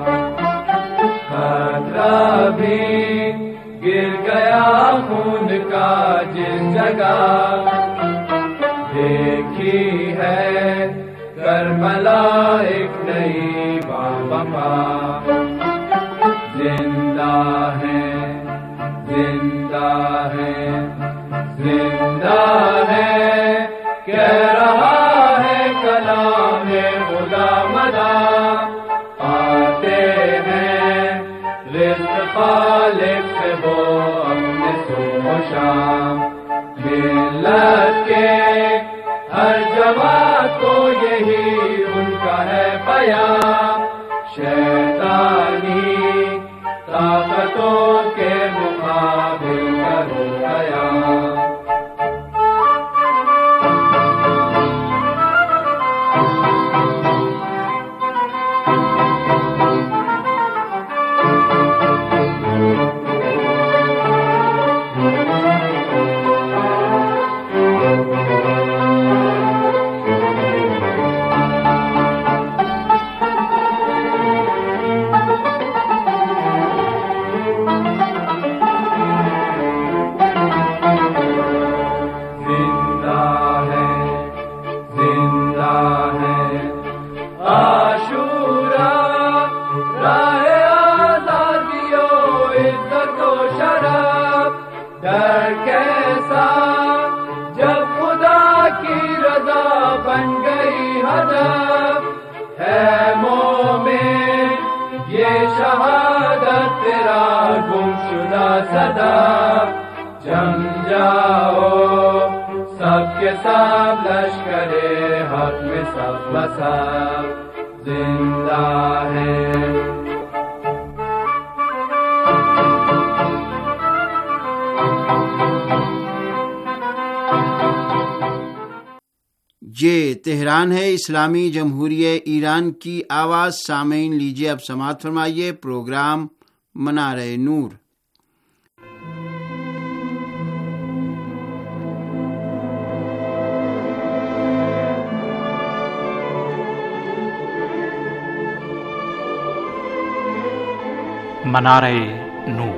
خطرہ بھی گر گیا خون کا جس جگہ، دیکھی ہے کربلا ایک نئی باوفا، زندہ ہے، زندہ ہے، زندہ ہے، کہہ رہا ہے کلام خدا مدا، آتے ہیں رزق خالق سے وہ اپنے صبح و شام، ملت کے ہر جماعت کو یہی ان کا ہے پیام، شیطانی طاقتوں کے مقابل کرو قیام۔ جم جاؤ سب کے ساتھ لشکر حق میں سب بسا، زندہ ہے۔ یہ تہران ہے، اسلامی جمہوریہ ایران کی آواز۔ سامعین، لیجیے اب سماعت فرمائیے پروگرام منارہ نور۔ منارہ نور۔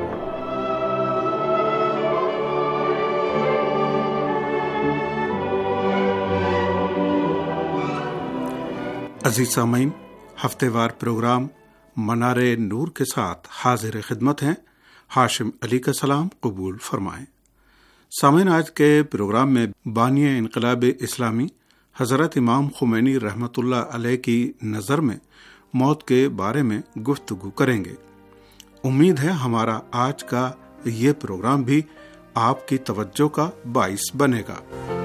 عزیز سامعین، ہفتے وار پروگرام منارہ نور کے ساتھ حاضر خدمت ہیں۔ ہاشم علی کا سلام قبول فرمائیں۔ سامعین، آج کے پروگرام میں بانی انقلاب اسلامی حضرت امام خمینی رحمۃ اللہ علیہ کی نظر میں موت کے بارے میں گفتگو کریں گے۔ امید ہے ہمارا آج کا یہ پروگرام بھی آپ کی توجہ کا باعث بنے گا۔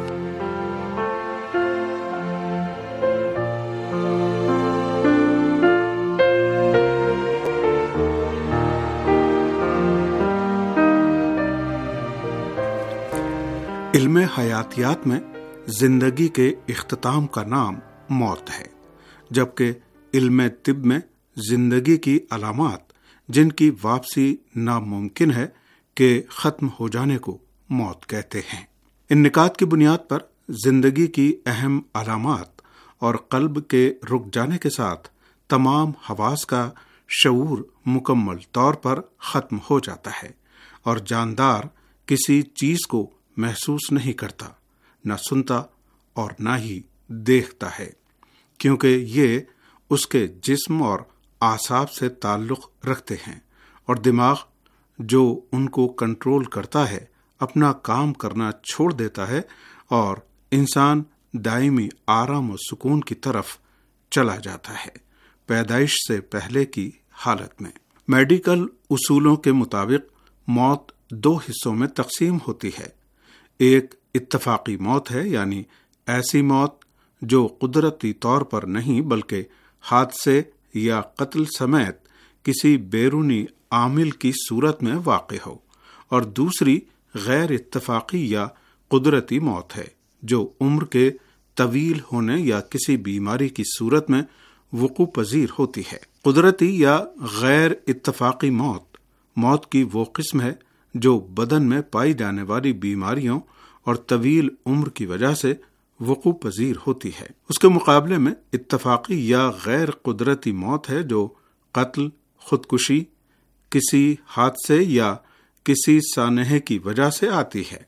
علم حیاتیات میں زندگی کے اختتام کا نام موت ہے، جبکہ علم طب میں زندگی کی علامات جن کی واپسی ناممکن ہے کہ ختم ہو جانے کو موت کہتے ہیں۔ ان نکات کی بنیاد پر زندگی کی اہم علامات اور قلب کے رک جانے کے ساتھ تمام حواس کا شعور مکمل طور پر ختم ہو جاتا ہے اور جاندار کسی چیز کو محسوس نہیں کرتا، نہ سنتا اور نہ ہی دیکھتا ہے، کیونکہ یہ اس کے جسم اور اعصاب سے تعلق رکھتے ہیں، اور دماغ جو ان کو کنٹرول کرتا ہے اپنا کام کرنا چھوڑ دیتا ہے اور انسان دائمی آرام و سکون کی طرف چلا جاتا ہے، پیدائش سے پہلے کی حالت میں۔ میڈیکل اصولوں کے مطابق موت دو حصوں میں تقسیم ہوتی ہے۔ ایک اتفاقی موت ہے، یعنی ایسی موت جو قدرتی طور پر نہیں بلکہ حادثے یا قتل سمیت کسی بیرونی عامل کی صورت میں واقع ہو، اور دوسری غیر اتفاقی یا قدرتی موت ہے جو عمر کے طویل ہونے یا کسی بیماری کی صورت میں وقوع پذیر ہوتی ہے۔ قدرتی یا غیر اتفاقی موت کی وہ قسم ہے جو بدن میں پائی جانے والی بیماریوں اور طویل عمر کی وجہ سے وقوع پذیر ہوتی ہے۔ اس کے مقابلے میں اتفاقی یا غیر قدرتی موت ہے جو قتل، خودکشی، کسی حادثے یا کسی سانحے کی وجہ سے آتی ہے۔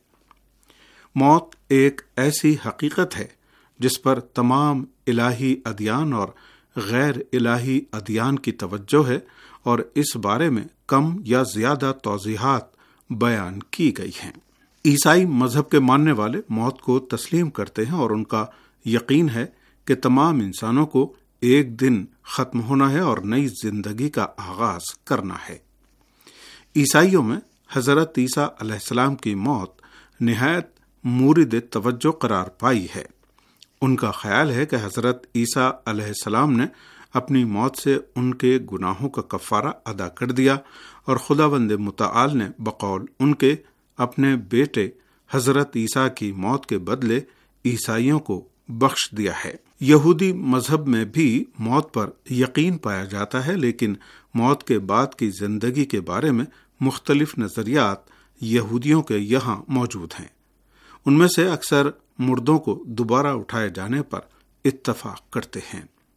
موت ایک ایسی حقیقت ہے جس پر تمام الہی ادیان اور غیر الہی ادیان کی توجہ ہے، اور اس بارے میں کم یا زیادہ توضیحات بیان کی گئی ہیں۔ عیسائی مذہب کے ماننے والے موت کو تسلیم کرتے ہیں اور ان کا یقین ہے کہ تمام انسانوں کو ایک دن ختم ہونا ہے اور نئی زندگی کا آغاز کرنا ہے۔ عیسائیوں میں حضرت عیسیٰ علیہ السلام کی موت نہایت مورد توجہ قرار پائی ہے۔ ان کا خیال ہے کہ حضرت عیسیٰ علیہ السلام نے اپنی موت سے ان کے گناہوں کا کفارہ ادا کر دیا، اور خداوند متعال نے بقول ان کے اپنے بیٹے حضرت عیسیٰ کی موت کے بدلے عیسائیوں کو بخش دیا ہے۔ یہودی مذہب میں بھی موت پر یقین پایا جاتا ہے، لیکن موت کے بعد کی زندگی کے بارے میں مختلف نظریات یہودیوں کے یہاں موجود ہیں۔ ان میں سے اکثر مردوں کو دوبارہ اٹھائے جانے پر اتفاق کرتے ہیں۔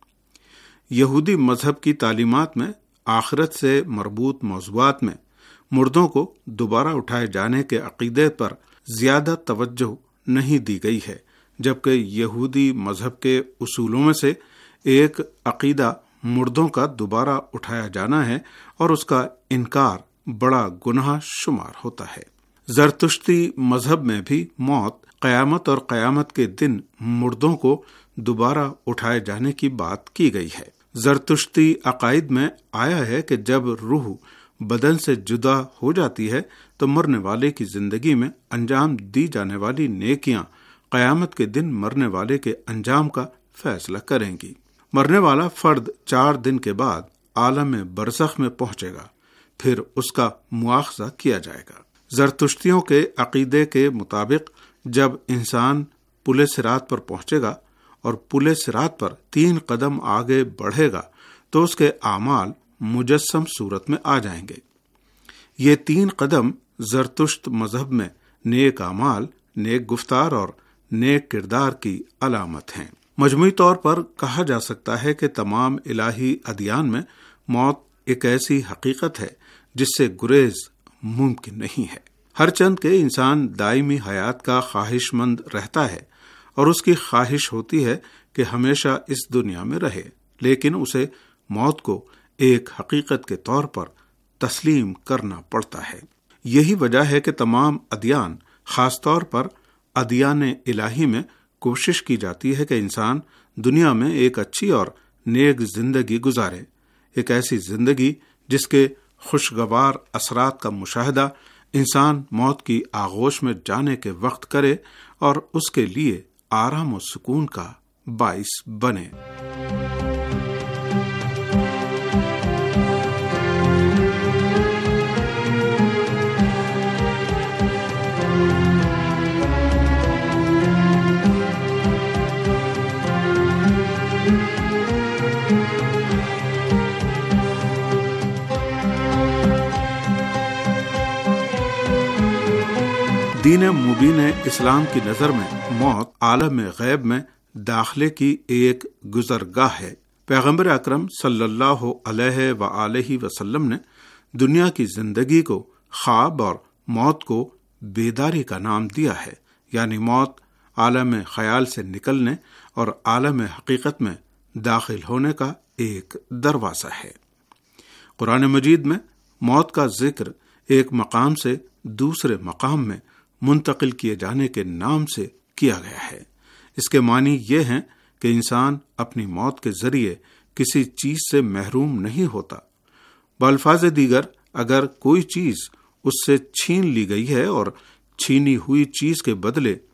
یہودی مذہب کی تعلیمات میں آخرت سے مربوط موضوعات میں مردوں کو دوبارہ اٹھائے جانے کے عقیدے پر زیادہ توجہ نہیں دی گئی ہے، جبکہ یہودی مذہب کے اصولوں میں سے ایک عقیدہ مردوں کا دوبارہ اٹھایا جانا ہے، اور اس کا انکار بڑا گناہ شمار ہوتا ہے۔ زرتشتی مذہب میں بھی موت، قیامت اور قیامت کے دن مردوں کو دوبارہ اٹھائے جانے کی بات کی گئی ہے۔ زرتشتی عقائد میں آیا ہے کہ جب روح بدن سے جدا ہو جاتی ہے تو مرنے والے کی زندگی میں انجام دی جانے والی نیکیاں قیامت کے دن مرنے والے کے انجام کا فیصلہ کریں گی۔ مرنے والا فرد 4 دن کے بعد عالم برزخ میں پہنچے گا، پھر اس کا مواخذہ کیا جائے گا۔ زرتشتیوں کے عقیدے کے مطابق جب انسان پل صراط پر پہنچے گا اور پل صراط پر 3 قدم آگے بڑھے گا تو اس کے اعمال مجسم صورت میں آ جائیں گے۔ یہ 3 قدم زرتشت مذہب میں نیک اعمال، نیک گفتار اور نیک کردار کی علامت ہیں۔ مجموعی طور پر کہا جا سکتا ہے کہ تمام الہی ادیان میں موت ایک ایسی حقیقت ہے جس سے گریز ممکن نہیں ہے۔ ہر چند کے انسان دائمی حیات کا خواہش مند رہتا ہے، اور اس کی خواہش ہوتی ہے کہ ہمیشہ اس دنیا میں رہے، لیکن اسے موت کو ایک حقیقت کے طور پر تسلیم کرنا پڑتا ہے۔ یہی وجہ ہے کہ تمام ادیان، خاص طور پر ادیان الہی میں کوشش کی جاتی ہے کہ انسان دنیا میں ایک اچھی اور نیک زندگی گزارے، ایک ایسی زندگی جس کے خوشگوار اثرات کا مشاہدہ انسان موت کی آغوش میں جانے کے وقت کرے اور اس کے لیے آرام و سکون کا باعث بنے۔ دین مبین اسلام کی نظر میں موت عالم غیب میں داخلے کی ایک گزرگاہ ہے۔ پیغمبر اکرم صلی اللہ علیہ وآلہ وسلم نے دنیا کی زندگی کو خواب اور موت کو بیداری کا نام دیا ہے، یعنی موت عالم خیال سے نکلنے اور عالم حقیقت میں داخل ہونے کا ایک دروازہ ہے۔ قرآن مجید میں موت کا ذکر ایک مقام سے دوسرے مقام میں منتقل کیے جانے کے نام سے کیا گیا ہے۔ اس کے معنی یہ ہیں کہ انسان اپنی موت کے ذریعے کسی چیز سے محروم نہیں ہوتا۔ بالفاظ دیگر، اگر کوئی چیز اس سے چھین لی گئی ہے اور چھینی ہوئی چیز کے بدلے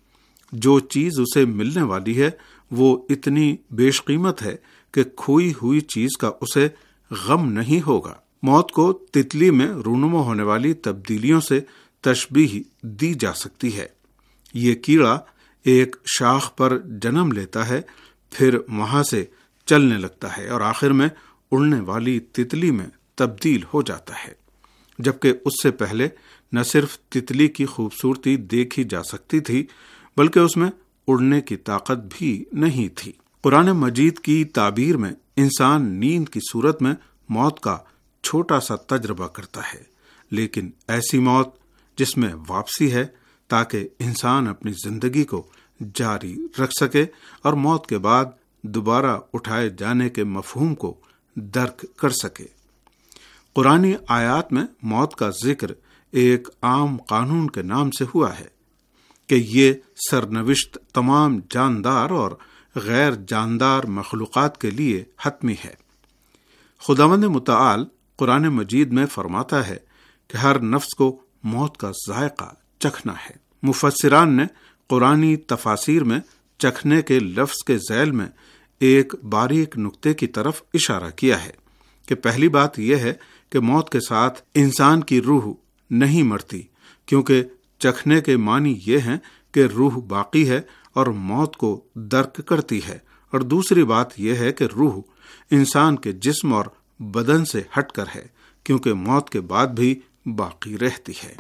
جو چیز اسے ملنے والی ہے وہ اتنی بیش قیمت ہے کہ کھوئی ہوئی چیز کا اسے غم نہیں ہوگا۔ موت کو تتلی میں رونما ہونے والی تبدیلیوں سے تشبیہ دی جا سکتی ہے۔ یہ کیڑا ایک شاخ پر جنم لیتا ہے، پھر وہاں سے چلنے لگتا ہے اور آخر میں اڑنے والی تتلی میں تبدیل ہو جاتا ہے، جبکہ اس سے پہلے نہ صرف تتلی کی خوبصورتی دیکھی جا سکتی تھی بلکہ اس میں اڑنے کی طاقت بھی نہیں تھی۔ قرآن مجید کی تعبیر میں انسان نیند کی صورت میں موت کا چھوٹا سا تجربہ کرتا ہے، لیکن ایسی موت جس میں واپسی ہے تاکہ انسان اپنی زندگی کو جاری رکھ سکے اور موت کے بعد دوبارہ اٹھائے جانے کے مفہوم کو درک کر سکے۔ قرآنی آیات میں موت کا ذکر ایک عام قانون کے نام سے ہوا ہے کہ یہ سرنوشت تمام جاندار اور غیر جاندار مخلوقات کے لیے حتمی ہے۔ خداوند متعال قرآن مجید میں فرماتا ہے کہ ہر نفس کو موت کا ذائقہ چکھنا ہے۔ مفسران نے قرآنی تفاسیر میں چکھنے کے لفظ کے ذیل میں ایک باریک نقطے کی طرف اشارہ کیا ہے کہ پہلی بات یہ ہے کہ موت کے ساتھ انسان کی روح نہیں مرتی، کیونکہ چکھنے کے معنی یہ ہیں کہ روح باقی ہے اور موت کو درک کرتی ہے، اور دوسری بات یہ ہے کہ روح انسان کے جسم اور بدن سے ہٹ کر ہے، کیونکہ موت کے بعد بھی باقی رہتی ہے۔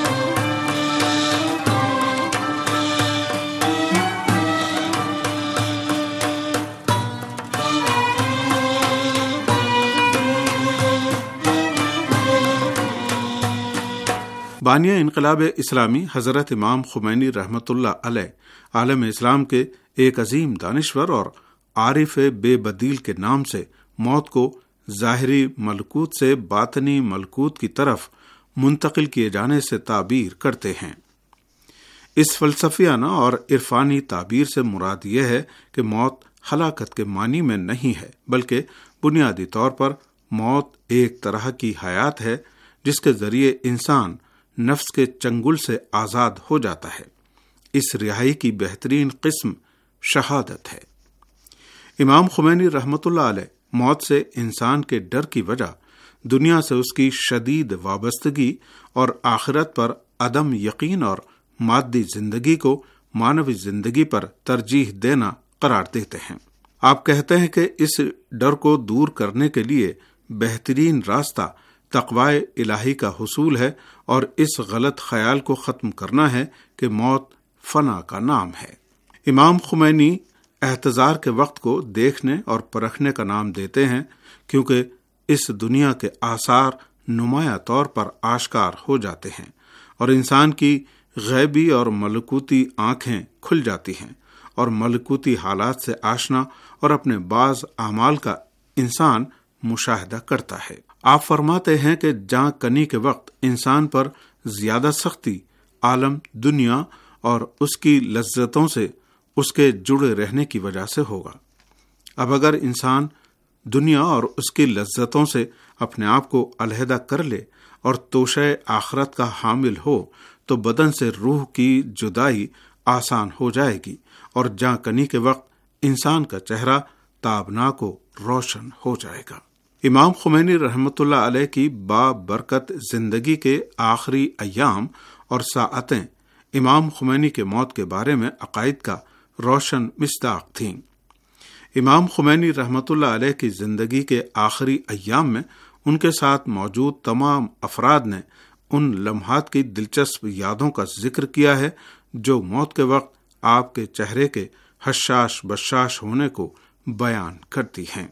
بانیہ انقلاب اسلامی حضرت امام خمینی رحمۃ اللہ علیہ عالم اسلام کے ایک عظیم دانشور اور عارف بے بدیل کے نام سے موت کو ظاہری ملکوت سے باطنی ملکوت کی طرف منتقل کیے جانے سے تعبیر کرتے ہیں۔ اس فلسفیانہ اور عرفانی تعبیر سے مراد یہ ہے کہ موت ہلاکت کے معنی میں نہیں ہے، بلکہ بنیادی طور پر موت ایک طرح کی حیات ہے جس کے ذریعے انسان نفس کے چنگل سے آزاد ہو جاتا ہے۔ اس رہائی کی بہترین قسم شہادت ہے۔ امام خمینی رحمۃ اللہ علیہ موت سے انسان کے ڈر کی وجہ دنیا سے اس کی شدید وابستگی اور آخرت پر عدم یقین اور مادی زندگی کو مانوی زندگی پر ترجیح دینا قرار دیتے ہیں۔ آپ کہتے ہیں کہ اس ڈر کو دور کرنے کے لیے بہترین راستہ تقوی الہی کا حصول ہے اور اس غلط خیال کو ختم کرنا ہے کہ موت فنا کا نام ہے۔ امام خمینی احتضار کے وقت کو دیکھنے اور پرکھنے کا نام دیتے ہیں، کیونکہ اس دنیا کے آثار نمایاں طور پر آشکار ہو جاتے ہیں اور انسان کی غیبی اور ملکوتی آنکھیں کھل جاتی ہیں، اور ملکوتی حالات سے آشنا اور اپنے بعض اعمال کا انسان مشاہدہ کرتا ہے۔ آپ فرماتے ہیں کہ جاں کنی کے وقت انسان پر زیادہ سختی عالم دنیا اور اس کی لذتوں سے اس کے جڑے رہنے کی وجہ سے ہوگا۔ اب اگر انسان دنیا اور اس کی لذتوں سے اپنے آپ کو علیحدہ کر لے اور توشہ آخرت کا حامل ہو تو بدن سے روح کی جدائی آسان ہو جائے گی، اور جاں کنی کے وقت انسان کا چہرہ تابناک و روشن ہو جائے گا۔ امام خمینی رحمۃ اللہ علیہ کی بابرکت زندگی کے آخری ایام اور ساعتیں امام خمینی کے موت کے بارے میں عقائد کا روشن مصداق تھیں۔ امام خمینی رحمۃ اللہ علیہ کی زندگی کے آخری ایام میں ان کے ساتھ موجود تمام افراد نے ان لمحات کی دلچسپ یادوں کا ذکر کیا ہے جو موت کے وقت آپ کے چہرے کے حشاش بشاش ہونے کو بیان کرتی ہیں۔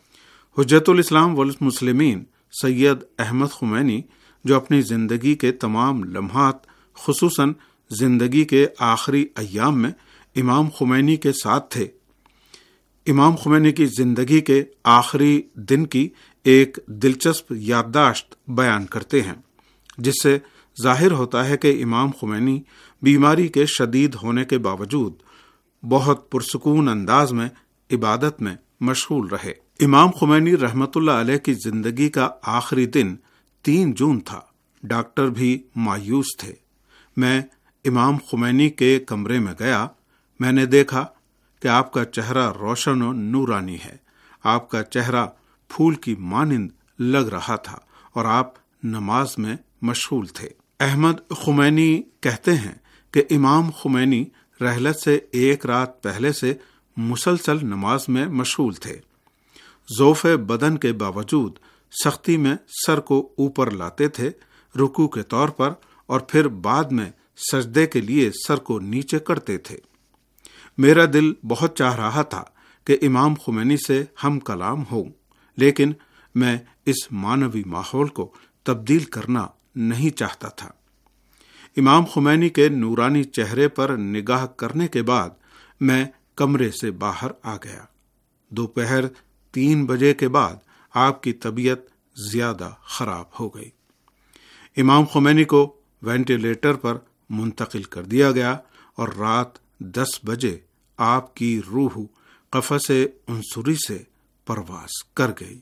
حجت الاسلام والمسلمین سید احمد خمینی، جو اپنی زندگی کے تمام لمحات خصوصاً زندگی کے آخری ایام میں امام خمینی کے ساتھ تھے، امام خمینی کی زندگی کے آخری دن کی ایک دلچسپ یادداشت بیان کرتے ہیں، جس سے ظاہر ہوتا ہے کہ امام خمینی بیماری کے شدید ہونے کے باوجود بہت پرسکون انداز میں عبادت میں مشغول رہے۔ امام خمینی رحمۃ اللہ علیہ کی زندگی کا آخری دن 3 جون تھا۔ ڈاکٹر بھی مایوس تھے۔ میں امام خمینی کے کمرے میں گیا، میں نے دیکھا کہ آپ کا چہرہ روشن و نورانی ہے، آپ کا چہرہ پھول کی مانند لگ رہا تھا اور آپ نماز میں مشغول تھے۔ احمد خمینی کہتے ہیں کہ امام خمینی رحلت سے ایک رات پہلے سے مسلسل نماز میں مشغول تھے۔ ضعف بدن کے باوجود سختی میں سر کو اوپر لاتے تھے رکوع کے طور پر، اور پھر بعد میں سجدے کے لیے سر کو نیچے کرتے تھے۔ میرا دل بہت چاہ رہا تھا کہ امام خمینی سے ہم کلام ہوں، لیکن میں اس معنوی ماحول کو تبدیل کرنا نہیں چاہتا تھا۔ امام خمینی کے نورانی چہرے پر نگاہ کرنے کے بعد میں کمرے سے باہر آ گیا۔ دوپہر 3 بجے کے بعد آپ کی طبیعت زیادہ خراب ہو گئی۔ امام خمینی کو وینٹیلیٹر پر منتقل کر دیا گیا اور رات 10 بجے آپ کی روح قفس عنصری سے پرواز کر گئی۔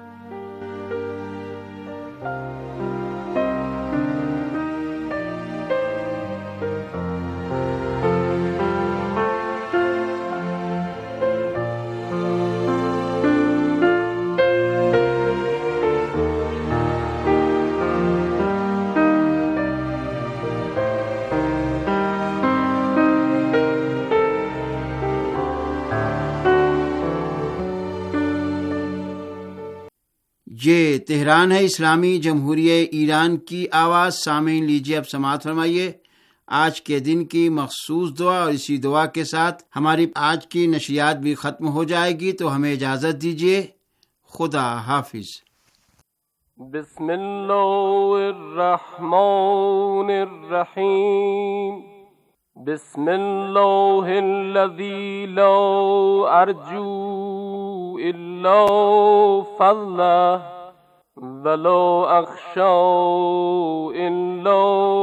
یہ تہران ہے، اسلامی جمہوریہ ایران کی آواز۔ سامعین لیجیے اب سماعت فرمائیے آج کے دن کی مخصوص دعا، اور اسی دعا کے ساتھ ہماری آج کی نشریات بھی ختم ہو جائے گی، تو ہمیں اجازت دیجیے۔ خدا حافظ۔ بسم اللہ الرحمن الرحیم۔ بسم اللہ الذی لا ارجو الا فضلہ ولا اخشى الا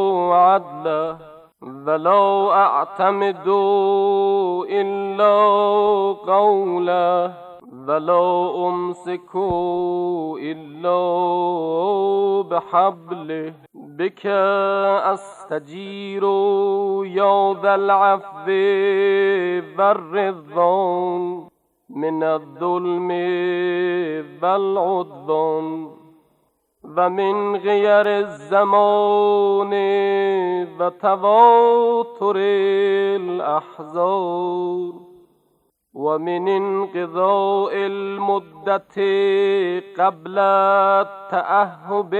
عدلہ ولا اعتمد الا قولہ ولا امسك الا بحبلہ بک استجیر یا ذا العفو والرضوان من الظلم والعدوان ومن غیر الزمان وتواتر الاحزان ومن انقضاء المدة قبل التأهب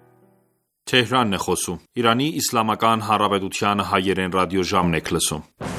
Թեհրան է խոսում։ Իրանի Իսլամական Հանրապետության հայերեն ռադիոժամն եք լսում։